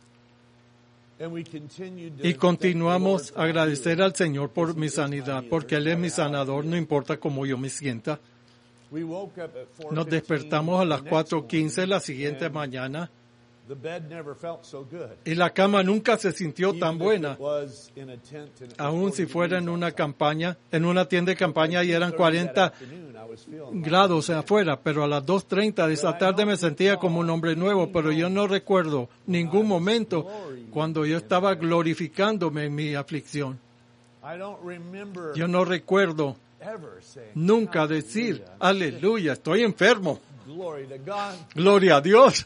Y continuamos a agradecer al Señor por mi sanidad, porque Él es mi sanador, no importa cómo yo me sienta. Nos despertamos a las 4:15 la siguiente mañana y la cama nunca se sintió tan buena. Aún si fuera en una tienda de campaña y eran 40 grados afuera, pero a las 2:30 de esa tarde me sentía como un hombre nuevo, pero yo no recuerdo ningún momento cuando yo estaba glorificándome en mi aflicción. Yo no recuerdo nunca decir, aleluya, estoy enfermo. Gloria a Dios.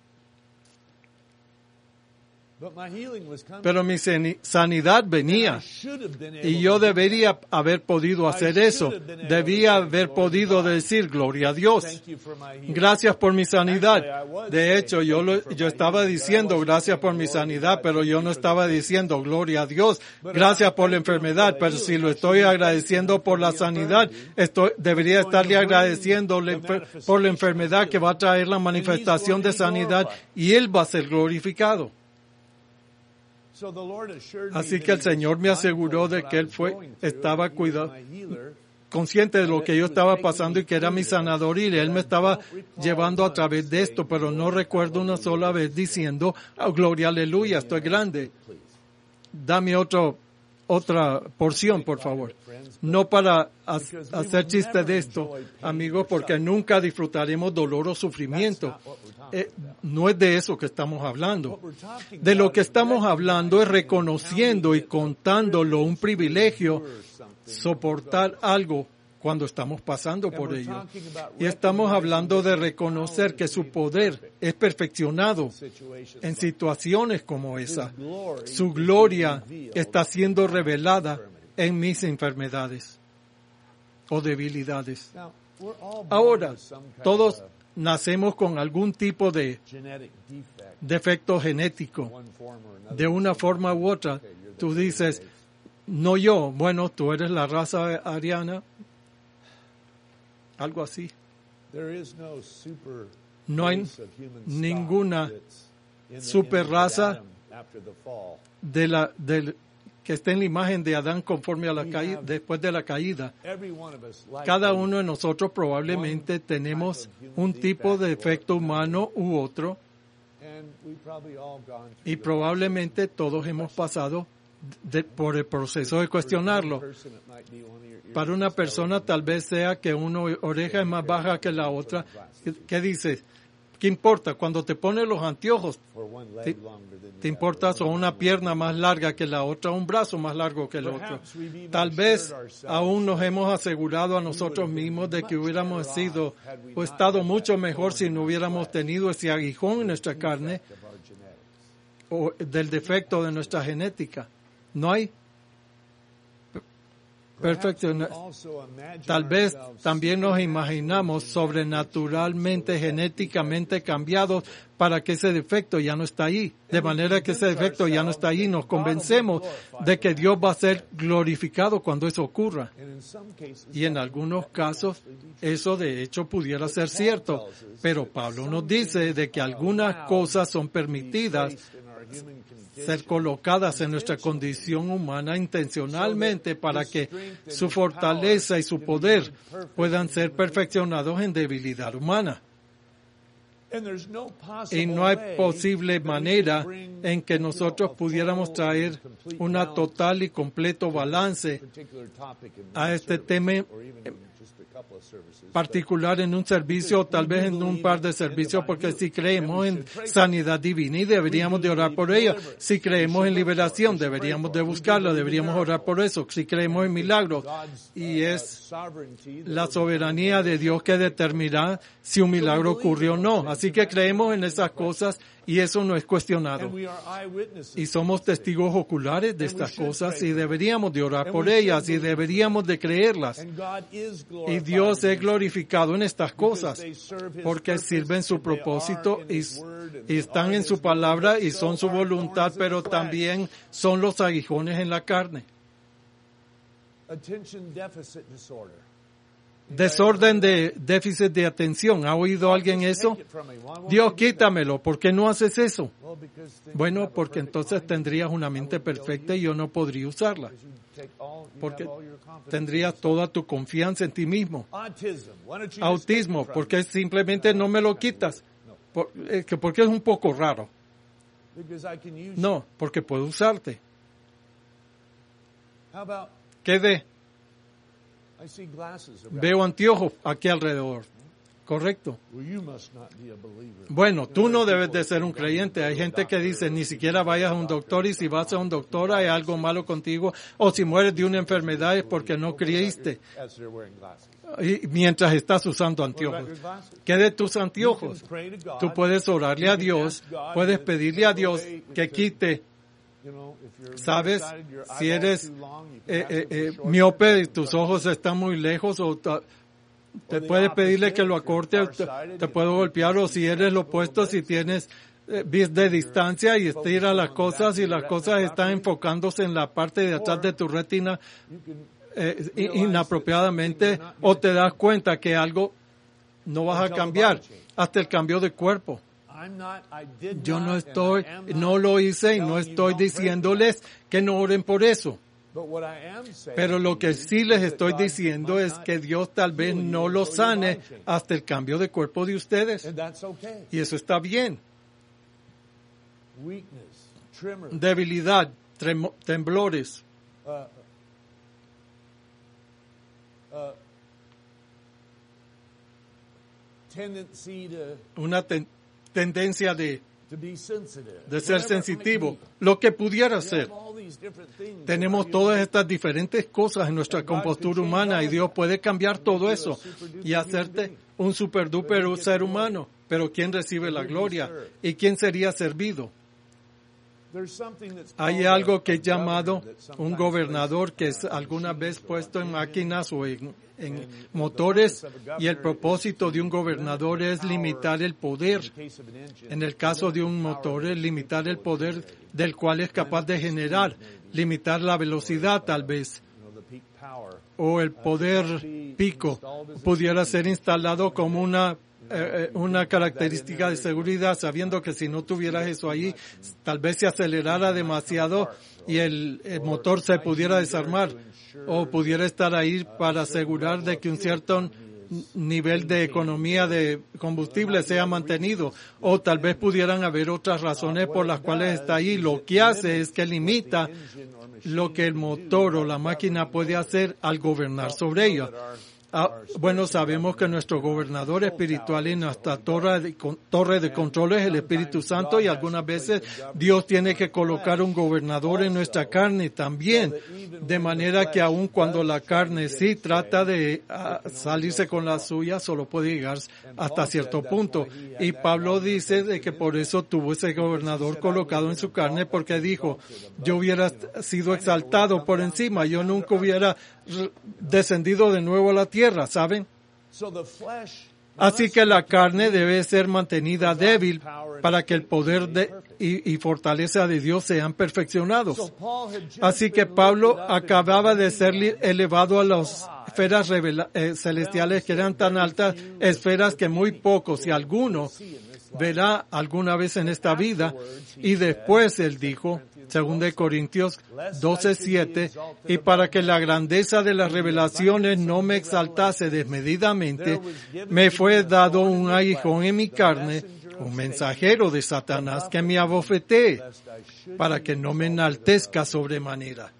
Pero mi sanidad venía y yo debería haber podido hacer eso. Debía haber podido decir, gloria a Dios. Gracias por mi sanidad. De hecho, yo estaba diciendo gracias por mi sanidad, pero yo no estaba diciendo gloria a Dios. Gracias por la enfermedad, pero si lo estoy agradeciendo por la sanidad, debería estarle agradeciendo por la enfermedad que va a traer la manifestación de sanidad y Él va a ser glorificado. Así que el Señor me aseguró de que Él estaba consciente de lo que yo estaba pasando y que era mi sanador y Él me estaba llevando a través de esto, pero no recuerdo una sola vez diciendo, oh, gloria, aleluya, estoy grande. Dame otra porción, por favor. No para hacer chiste de esto, amigos, porque nunca disfrutaremos dolor o sufrimiento. No es de eso que estamos hablando. De lo que estamos hablando es reconociendo y contándolo un privilegio soportar algo cuando estamos pasando por ello. Y estamos hablando de reconocer que su poder es perfeccionado en situaciones como esa. Su gloria está siendo revelada en mis enfermedades o debilidades. Ahora, todos nacemos con algún tipo de defecto genético, de una forma u otra. Tú dices, no yo, bueno, tú eres la raza ariana, algo así. No hay ninguna super raza que esté en la imagen de Adán conforme a la caída, después de la caída. Cada uno de nosotros probablemente tenemos un tipo de defecto humano u otro, y probablemente todos hemos pasado por el proceso de cuestionarlo. Para una persona tal vez sea que una oreja es más baja que la otra. ¿Qué dices? ¿Qué importa? Cuando te pones los anteojos, ¿te importa o una pierna más larga que la otra, un brazo más largo que el otro? Tal vez aún nos hemos asegurado a nosotros mismos de que hubiéramos sido o estado mucho mejor si no hubiéramos tenido ese aguijón en nuestra carne o del defecto de nuestra genética. No hay perfecto. Tal vez también nos imaginamos sobrenaturalmente, genéticamente cambiados para que ese defecto ya no está ahí. De manera que ese defecto ya no está ahí. Nos convencemos de que Dios va a ser glorificado cuando eso ocurra. Y en algunos casos eso de hecho pudiera ser cierto. Pero Pablo nos dice de que algunas cosas son permitidas ser colocadas en nuestra condición humana intencionalmente para que su fortaleza y su poder puedan ser perfeccionados en debilidad humana. Y no hay posible manera en que nosotros pudiéramos traer una total y completo balance a este tema particular en un servicio o tal vez en un par de servicios, porque si creemos en sanidad divina y deberíamos de orar por ella, si creemos en liberación deberíamos de buscarla, deberíamos orar por eso, si creemos en milagros, y es la soberanía de Dios que determinará si un milagro ocurrió o no. Así que creemos en esas cosas y eso no es cuestionado. Y somos testigos oculares de estas cosas y deberíamos de orar por ellas y deberíamos de creerlas. Y Dios es glorificado en estas cosas porque sirven su propósito y están en su palabra y son su voluntad, pero también son los aguijones en la carne. Desorden de déficit de atención. ¿Ha oído alguien eso? Dios, quítamelo. ¿Por qué no haces eso? Bueno, porque entonces tendrías una mente perfecta y yo no podría usarla. Porque tendrías toda tu confianza en ti mismo. Autismo, porque simplemente no me lo quitas. Porque es un poco raro. No, porque puedo usarte. ¿Qué de? Veo anteojos aquí alrededor. Correcto. Bueno, tú no debes de ser un creyente. Hay gente que dice, ni siquiera vayas a un doctor, y si vas a un doctor hay algo malo contigo, o si mueres de una enfermedad es porque no creíste. Y mientras estás usando anteojos. ¿Qué de tus anteojos? Tú puedes orarle a Dios, puedes pedirle a Dios que quite. ¿Sabes? Si eres miope y tus ojos están muy lejos, o te puedes pedirle que lo acorte, te puedo golpear, o si eres lo opuesto, si tienes vis de distancia y estira las cosas y las cosas están enfocándose en la parte de atrás de tu retina inapropiadamente, o te das cuenta que algo no vas a cambiar hasta el cambio de cuerpo. Yo no lo hice y no estoy diciéndoles que no oren por eso. Pero lo que sí les estoy diciendo es que Dios tal vez no lo sane hasta el cambio de cuerpo de ustedes. Y eso está bien. Debilidad, temblores. Una tendencia de ser sensitivo, lo que pudiera ser. Tenemos todas estas diferentes cosas en nuestra compostura humana y Dios puede cambiar todo eso y hacerte un super duper ser humano. Pero ¿quién recibe la gloria? ¿Y quién sería servido? Hay algo que es llamado un gobernador, que es alguna vez puesto en máquinas o en motores, y el propósito de un gobernador es limitar el poder. En el caso de un motor es limitar el poder del cual es capaz de generar, limitar la velocidad tal vez, o el poder pico pudiera ser instalado como una característica de seguridad, sabiendo que si no tuvieras eso ahí, tal vez se acelerara demasiado y el motor se pudiera desarmar, o pudiera estar ahí para asegurar de que un cierto nivel de economía de combustible sea mantenido, o tal vez pudieran haber otras razones por las cuales está ahí. Lo que hace es que limita lo que el motor o la máquina puede hacer al gobernar sobre ella. Bueno, sabemos que nuestro gobernador espiritual y nuestra torre de control es el Espíritu Santo, y algunas veces Dios tiene que colocar un gobernador en nuestra carne también, de manera que aun cuando la carne sí trata de salirse con la suya, solo puede llegar hasta cierto punto. Y Pablo dice de que por eso tuvo ese gobernador colocado en su carne, porque dijo, yo hubiera sido exaltado por encima, yo nunca hubiera descendido de nuevo a la tierra, ¿saben? Así que la carne debe ser mantenida débil para que el poder y fortaleza de Dios sean perfeccionados. Así que Pablo acababa de ser elevado a las esferas celestiales, que eran tan altas esferas que muy pocos, si alguno, verá alguna vez en esta vida. Y después él dijo, 2 Corintios 12:7, y para que la grandeza de las revelaciones no me exaltase desmedidamente, me fue dado un aguijón en mi carne, un mensajero de Satanás que me abofetee, para que no me enaltezca sobremanera.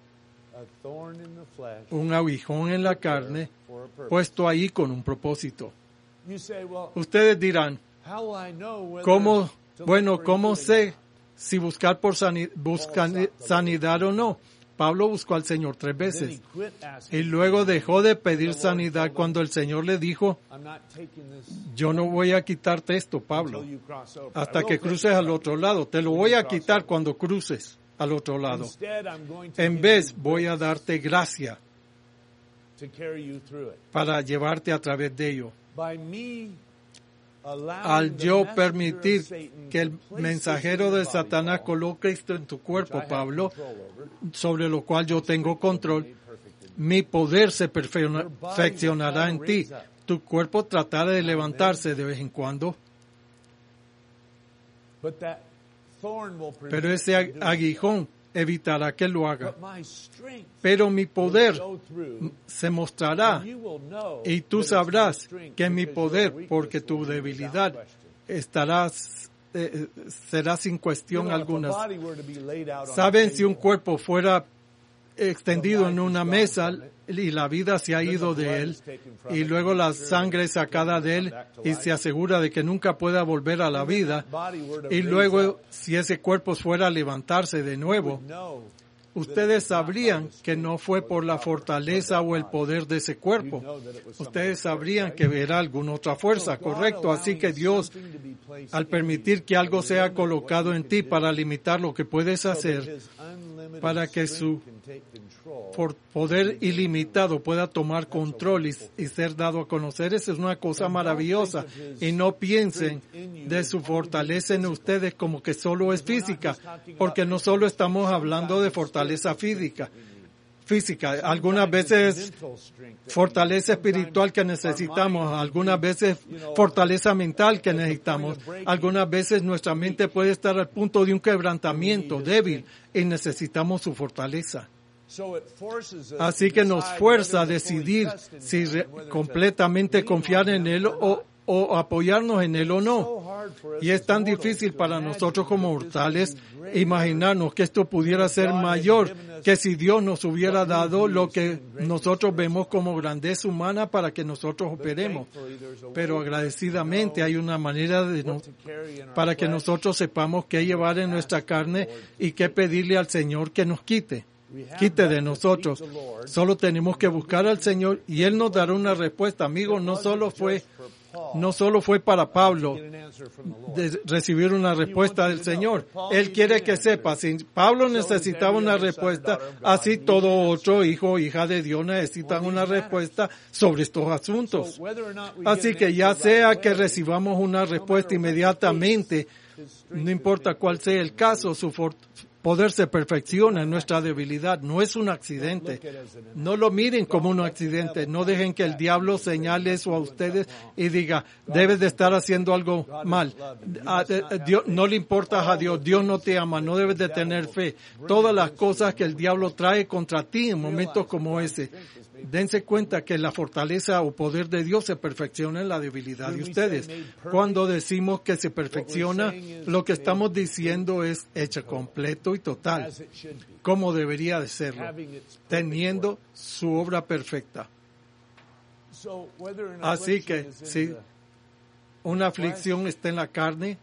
Un aguijón en la carne, puesto ahí con un propósito. Ustedes dirán, ¿cómo sé si buscar sanidad o no? Pablo buscó al Señor 3 veces y luego dejó de pedir sanidad cuando el Señor le dijo, yo no voy a quitarte esto, Pablo, hasta que cruces al otro lado. Te lo voy a quitar cuando cruces al otro lado. En vez, voy a darte gracia para llevarte a través de ello. Al yo permitir que el mensajero de Satanás coloque esto en tu cuerpo, Pablo, sobre lo cual yo tengo control, mi poder se perfeccionará en ti. Tu cuerpo tratará de levantarse de vez en cuando, pero ese aguijón evitará que lo haga. Pero mi poder se mostrará y tú sabrás que mi poder, porque tu debilidad será sin cuestión alguna. Saben, si un cuerpo fuera extendido en una mesa y la vida se ha ido de él y luego la sangre es sacada de él y se asegura de que nunca pueda volver a la vida, y luego si ese cuerpo fuera a levantarse de nuevo, ustedes sabrían que no fue por la fortaleza o el poder de ese cuerpo. Ustedes sabrían que era alguna otra fuerza, correcto. Así que Dios, al permitir que algo sea colocado en ti para limitar lo que puedes hacer, para que su poder ilimitado pueda tomar control y ser dado a conocer, esa es una cosa maravillosa. Y no piensen de su fortaleza en ustedes como que solo es física, porque no solo estamos hablando de fortaleza física. Algunas veces fortaleza espiritual que necesitamos, algunas veces fortaleza mental que necesitamos, algunas veces nuestra mente puede estar al punto de un quebrantamiento débil y necesitamos su fortaleza. Así que nos fuerza a decidir si completamente confiar en Él o apoyarnos en Él o no. Y es tan difícil para nosotros como mortales imaginarnos que esto pudiera ser mayor que si Dios nos hubiera dado lo que nosotros vemos como grandeza humana para que nosotros operemos. Pero agradecidamente hay una manera para que nosotros sepamos qué llevar en nuestra carne y qué pedirle al Señor que nos quite de nosotros. Solo tenemos que buscar al Señor y Él nos dará una respuesta. Amigos, no solo fue no solo fue para Pablo de recibir una respuesta del Señor. Él quiere que sepa, si Pablo necesitaba una respuesta, así todo otro hijo o hija de Dios necesitan una respuesta sobre estos asuntos. Así que ya sea que recibamos una respuesta inmediatamente, no importa cuál sea el caso, su poder se perfecciona en nuestra debilidad. No es un accidente. No lo miren como un accidente. No dejen que el diablo señale eso a ustedes y diga, debes de estar haciendo algo mal. Dios, no le importas a Dios. Dios no te ama. No debes de tener fe. Todas las cosas que el diablo trae contra ti en momentos como ese. Dense cuenta que la fortaleza o poder de Dios se perfecciona en la debilidad de ustedes. Cuando decimos que se perfecciona, lo que estamos diciendo es hecho completo y total, como debería de serlo, teniendo su obra perfecta. Así que si una aflicción está en la carne,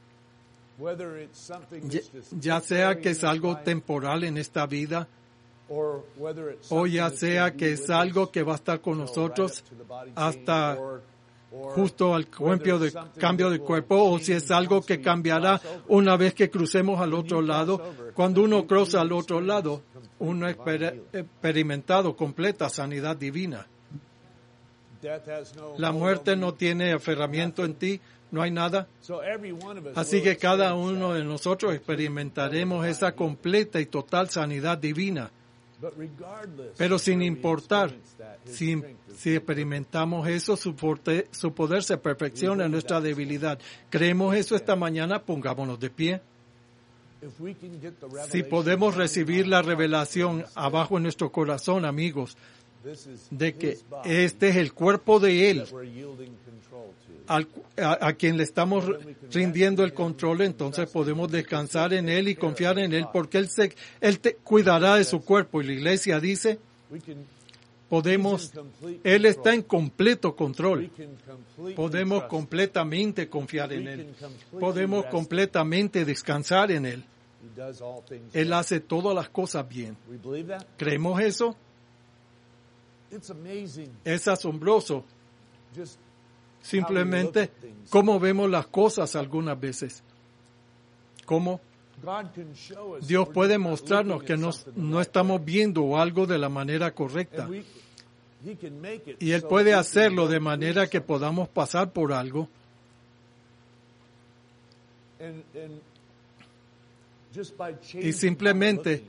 ya sea que es algo temporal en esta vida, o ya sea que es algo que va a estar con nosotros hasta justo al cambio de cuerpo, o si es algo que cambiará una vez que crucemos al otro lado. Cuando uno cruza al otro lado, uno ha experimentado completa sanidad divina. La muerte no tiene aferramiento en ti, no hay nada. Así que cada uno de nosotros experimentaremos esa completa y total sanidad divina. Pero sin importar si experimentamos eso, su poder se perfecciona en nuestra debilidad. ¿Creemos eso esta mañana? Pongámonos de pie. Si podemos recibir la revelación abajo en nuestro corazón, amigos, de que este es el cuerpo de Él, a quien le estamos rindiendo el control, entonces podemos descansar en Él y confiar en Él, porque Él cuidará de su cuerpo. Y la iglesia dice, Él está en completo control. Podemos completamente confiar en Él. Podemos completamente descansar en Él. Él hace todas las cosas bien. ¿Creemos eso? Es asombroso. Simplemente cómo vemos las cosas algunas veces. Cómo Dios puede mostrarnos que no estamos viendo algo de la manera correcta. Y Él puede hacerlo de manera que podamos pasar por algo. Y simplemente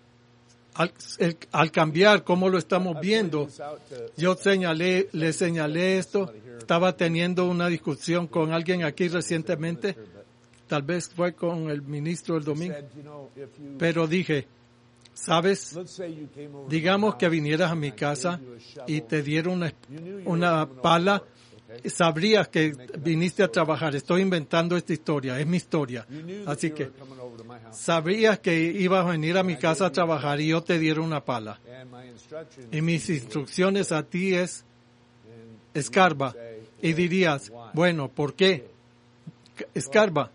al cambiar cómo lo estamos viendo, le señalé esto. Estaba teniendo una discusión con alguien aquí recientemente, tal vez fue con el ministro el domingo, pero dije, ¿sabes? Digamos que vinieras a mi casa y te dieron una pala, sabrías que viniste a trabajar. Estoy inventando esta historia, es mi historia. Así que sabrías que ibas a venir a mi casa a trabajar y yo te diera una pala. Y mis instrucciones a ti es, escarba. Y dirías, bueno, ¿por qué? Escarba.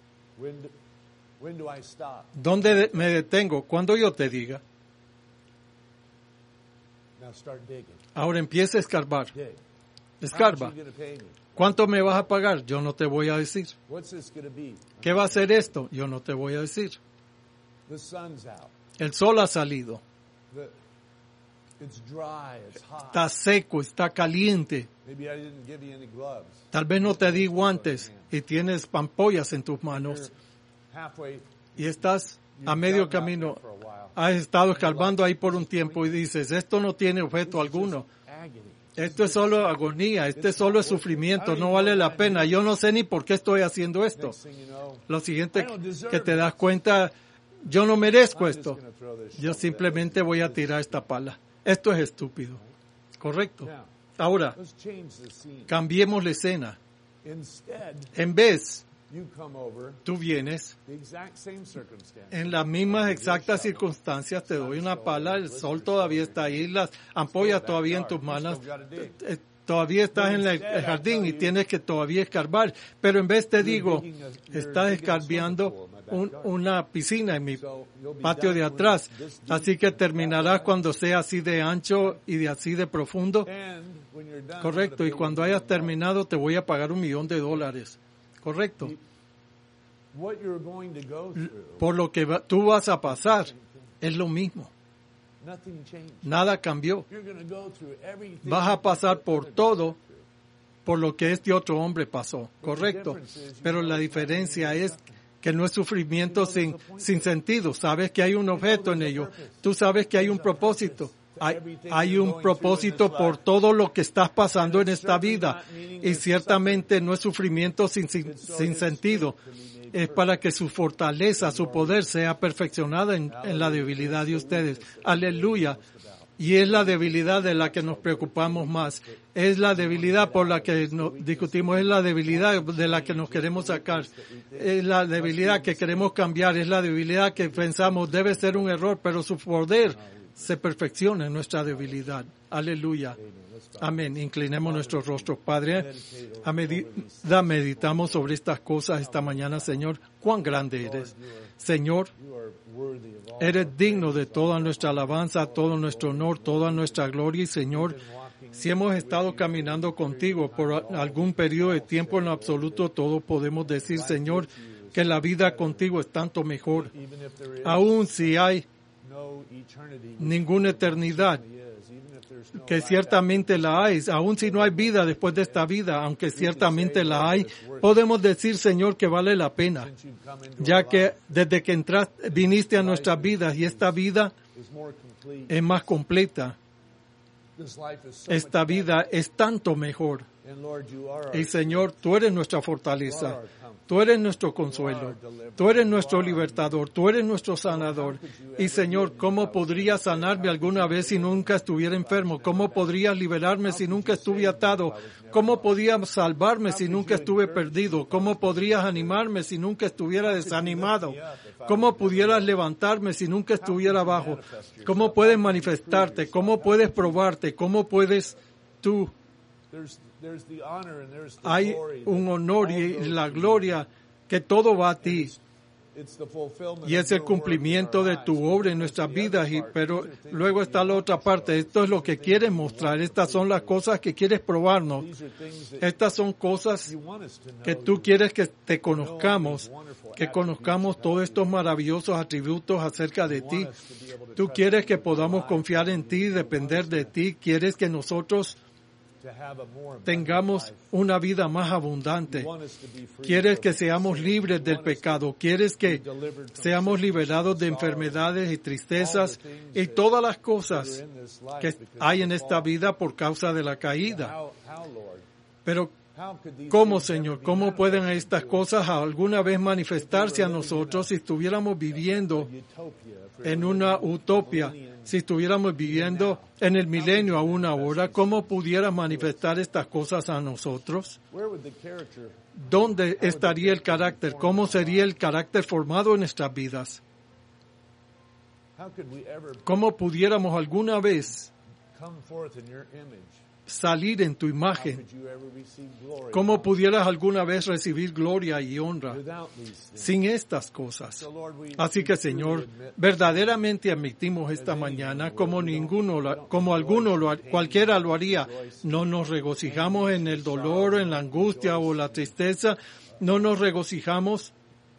¿Dónde me detengo? Cuando yo te diga. Ahora empieza a escarbar. Escarba. ¿Cuánto me vas a pagar? Yo no te voy a decir. ¿Qué va a ser esto? Yo no te voy a decir. El sol ha salido. Está seco, está caliente. Tal vez no te di guantes y tienes ampollas en tus manos. Y estás a medio camino. Has estado escarbando ahí por un tiempo y dices, esto no tiene objeto alguno. Esto es solo agonía, solo es sufrimiento, no vale la pena. Yo no sé ni por qué estoy haciendo esto. Lo siguiente que te das cuenta, yo no merezco esto. Yo simplemente voy a tirar esta pala. Esto es estúpido. ¿Correcto? Ahora, cambiemos la escena. En vez, tú vienes en las mismas exactas circunstancias, te doy una pala, el sol todavía está ahí, las ampollas todavía en tus manos, todavía estás en el jardín y tienes que todavía escarbar, pero en vez te digo, estás escarbiando una piscina en mi patio de atrás, así que terminarás cuando sea así de ancho y de así de profundo. Correcto, y cuando hayas terminado te voy a pagar $1 millón. Correcto. Por lo que tú vas a pasar es lo mismo. Nada cambió. Vas a pasar por todo por lo que este otro hombre pasó, correcto. Pero la diferencia es que no es sufrimiento sin sentido. Sabes que hay un objeto en ello. Tú sabes que hay un propósito. Hay un propósito por todo lo que estás pasando en esta vida. Y ciertamente no es sufrimiento sin sentido. Es para que su fortaleza, su poder sea perfeccionada en la debilidad de ustedes. Aleluya. Y es la debilidad de la que nos preocupamos más. Es la debilidad por la que discutimos. Es la debilidad de la que nos queremos sacar. Es la debilidad que queremos cambiar. Es la debilidad que pensamos debe ser un error, pero su poder se perfecciona en nuestra debilidad. Aleluya. Amén. Inclinemos nuestros rostros, Padre. Meditamos sobre estas cosas esta mañana, Señor. Cuán grande eres. Señor, eres digno de toda nuestra alabanza, todo nuestro honor, toda nuestra gloria. Y Señor, si hemos estado caminando contigo por algún periodo de tiempo en lo absoluto, todos podemos decir, Señor, que la vida contigo es tanto mejor. Aún si hay ninguna eternidad, que ciertamente la hay, aun si no hay vida después de esta vida, aunque ciertamente la hay, podemos decir, Señor, que vale la pena, ya que desde que viniste a nuestras vidas y esta vida es más completa, esta vida es tanto mejor. Y Señor, tú eres nuestra fortaleza, tú eres nuestro consuelo, tú eres nuestro libertador, tú eres nuestro sanador. Y Señor, ¿cómo podrías sanarme alguna vez si nunca estuviera enfermo? ¿Cómo podrías liberarme si nunca estuve atado? ¿Cómo podías salvarme si nunca estuve perdido? ¿Cómo podrías animarme si nunca estuviera desanimado? ¿Cómo pudieras levantarme si nunca estuviera abajo? ¿Cómo puedes manifestarte? ¿Cómo puedes probarte? ¿Cómo puedes tú? Hay un honor y la gloria que todo va a ti. Y es el cumplimiento de tu obra en nuestras vidas. Pero luego está la otra parte. Esto es lo que quieres mostrar. Estas son las cosas que quieres probarnos. Estas son cosas que tú quieres que te conozcamos. Que conozcamos todos estos maravillosos atributos acerca de ti. Tú quieres que podamos confiar en ti, depender de ti. Quieres que nosotros tengamos una vida más abundante. Quieres que seamos libres del pecado. Quieres que seamos liberados de enfermedades y tristezas y todas las cosas que hay en esta vida por causa de la caída. Pero ¿cómo, Señor? ¿Cómo pueden estas cosas alguna vez manifestarse a nosotros si estuviéramos viviendo en una utopía? Si estuviéramos viviendo en el milenio aún ahora, ¿cómo pudiera manifestar estas cosas a nosotros? ¿Dónde estaría el carácter? ¿Cómo sería el carácter formado en nuestras vidas? ¿Cómo pudiéramos alguna vez salir en tu imagen? ¿Cómo pudieras alguna vez recibir gloria y honra sin estas cosas? Así que, Señor, verdaderamente admitimos esta mañana, cualquiera lo haría. No nos regocijamos en el dolor, en la angustia o la tristeza. No nos regocijamos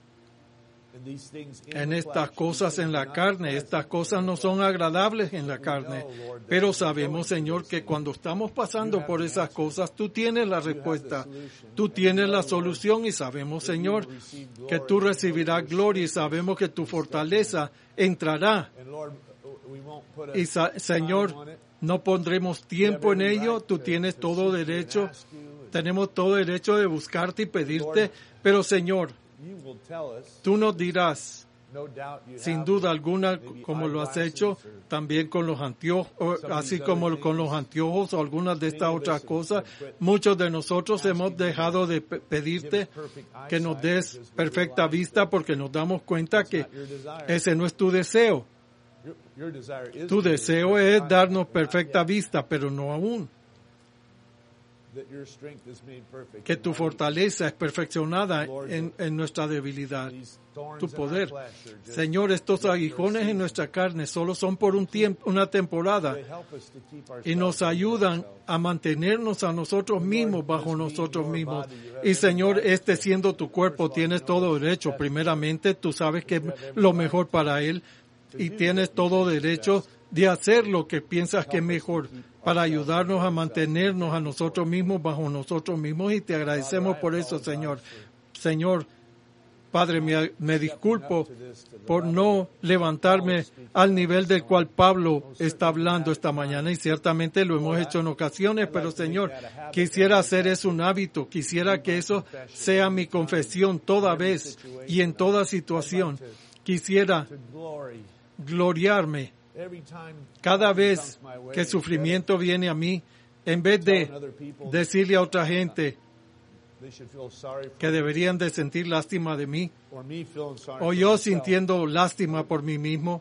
en estas cosas en la carne. Estas cosas no son agradables en la carne. Pero sabemos, Señor, que cuando estamos pasando por esas cosas, tú tienes la respuesta. Tú tienes la solución y sabemos, Señor, que tú recibirás gloria y sabemos que tu fortaleza entrará. Y Señor, no pondremos tiempo en ello. Tú tienes todo derecho. Tenemos todo derecho de buscarte y pedirte. Pero, Señor, tú nos dirás, sin duda alguna, como lo has hecho también con los anteojos, así como con los anteojos o algunas de estas otras cosas. Muchos de nosotros hemos dejado de pedirte que nos des perfecta vista porque nos damos cuenta que ese no es tu deseo. Tu deseo es darnos perfecta vista, pero no aún. que tu fortaleza es perfeccionada en nuestra debilidad. Tu poder. Señor, estos aguijones en nuestra carne solo son por un tiempo, una temporada, y nos ayudan a mantenernos a nosotros mismos bajo nosotros mismos. Y Señor, siendo tu cuerpo, tienes todo derecho. Primeramente, tú sabes que es lo mejor para él, y tienes todo derecho de hacer lo que piensas que es mejor para ayudarnos a mantenernos a nosotros mismos bajo nosotros mismos, y te agradecemos por eso, Señor. Señor, Padre, me disculpo por no levantarme al nivel del cual Pablo está hablando esta mañana, y ciertamente lo hemos hecho en ocasiones, pero Señor, quisiera hacer eso un hábito, quisiera que eso sea mi confesión toda vez y en toda situación. Quisiera gloriarme cada vez que el sufrimiento viene a mí, en vez de decirle a otra gente que deberían de sentir lástima de mí, o yo sintiendo lástima por mí mismo.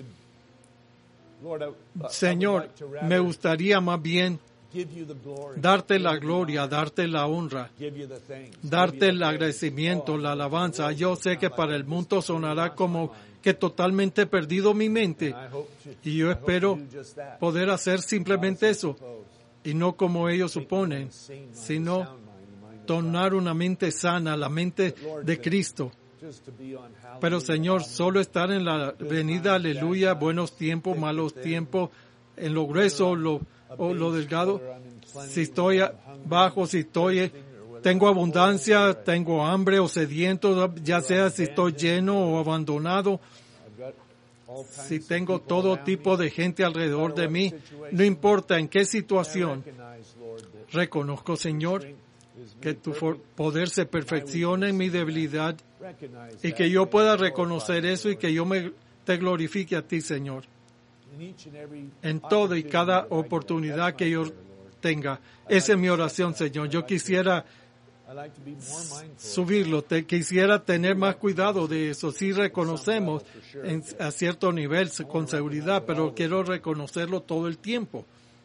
Señor, me gustaría más bien darte la gloria, darte la honra, darte el agradecimiento, la alabanza. Yo sé que para el mundo sonará como que totalmente he perdido mi mente, y yo espero poder hacer simplemente eso, y no como ellos suponen, sino tornar una mente sana, la mente de Cristo. Pero Señor, solo estar en la venida, aleluya, buenos tiempos, malos tiempos, en lo grueso o lo delgado, si estoy bajo, si tengo abundancia, tengo hambre o sediento, ya sea si estoy lleno o abandonado, si tengo todo tipo de gente alrededor de mí, no importa en qué situación, reconozco, Señor, que tu poder se perfecciona en mi debilidad, y que yo pueda reconocer eso, y que yo te glorifique a ti, Señor, en toda y cada oportunidad que yo tenga. Esa es mi oración, Señor. Yo quisiera subirlo, quisiera tener más cuidado de eso. Sí reconocemos a cierto nivel con seguridad, pero quiero reconocerlo todo el tiempo.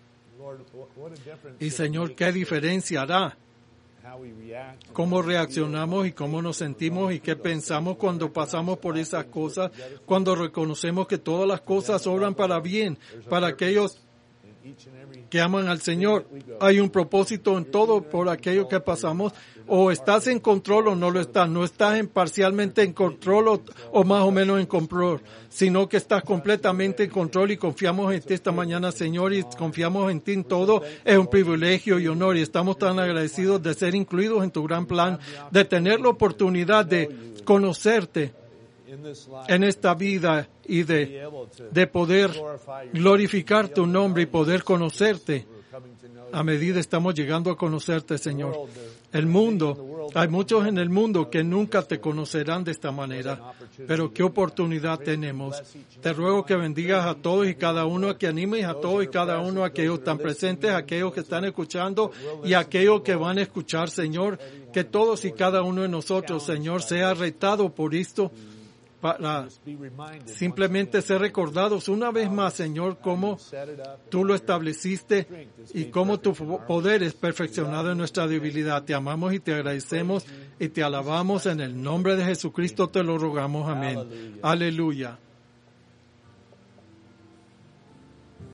Y Señor, ¿qué diferencia hará cómo reaccionamos y cómo nos sentimos y qué pensamos cuando pasamos por esas cosas, cuando reconocemos que todas las cosas obran para bien, para aquellos que aman al Señor? Hay un propósito en todo por aquello que pasamos. O estás en control o no lo estás. No estás parcialmente en control o más o menos en control, sino que estás completamente en control, y confiamos en ti esta mañana, Señor, y confiamos en ti en todo. Es un privilegio y honor, y estamos tan agradecidos de ser incluidos en tu gran plan, de tener la oportunidad de conocerte en esta vida, y de poder glorificar tu nombre y poder conocerte a medida estamos llegando a conocerte, Señor. El mundo, hay muchos en el mundo que nunca te conocerán de esta manera, pero qué oportunidad tenemos. Te ruego que bendigas a todos y cada uno, que animes a todos y cada uno, a aquellos que están presentes, a aquellos que están escuchando y a aquellos que van a escuchar, Señor, que todos y cada uno de nosotros, Señor, sea retado por esto, para simplemente ser recordados una vez más, Señor, cómo tú lo estableciste y cómo tu poder es perfeccionado en nuestra debilidad. Te amamos y te agradecemos y te alabamos. En el nombre de Jesucristo te lo rogamos. Amén. Aleluya.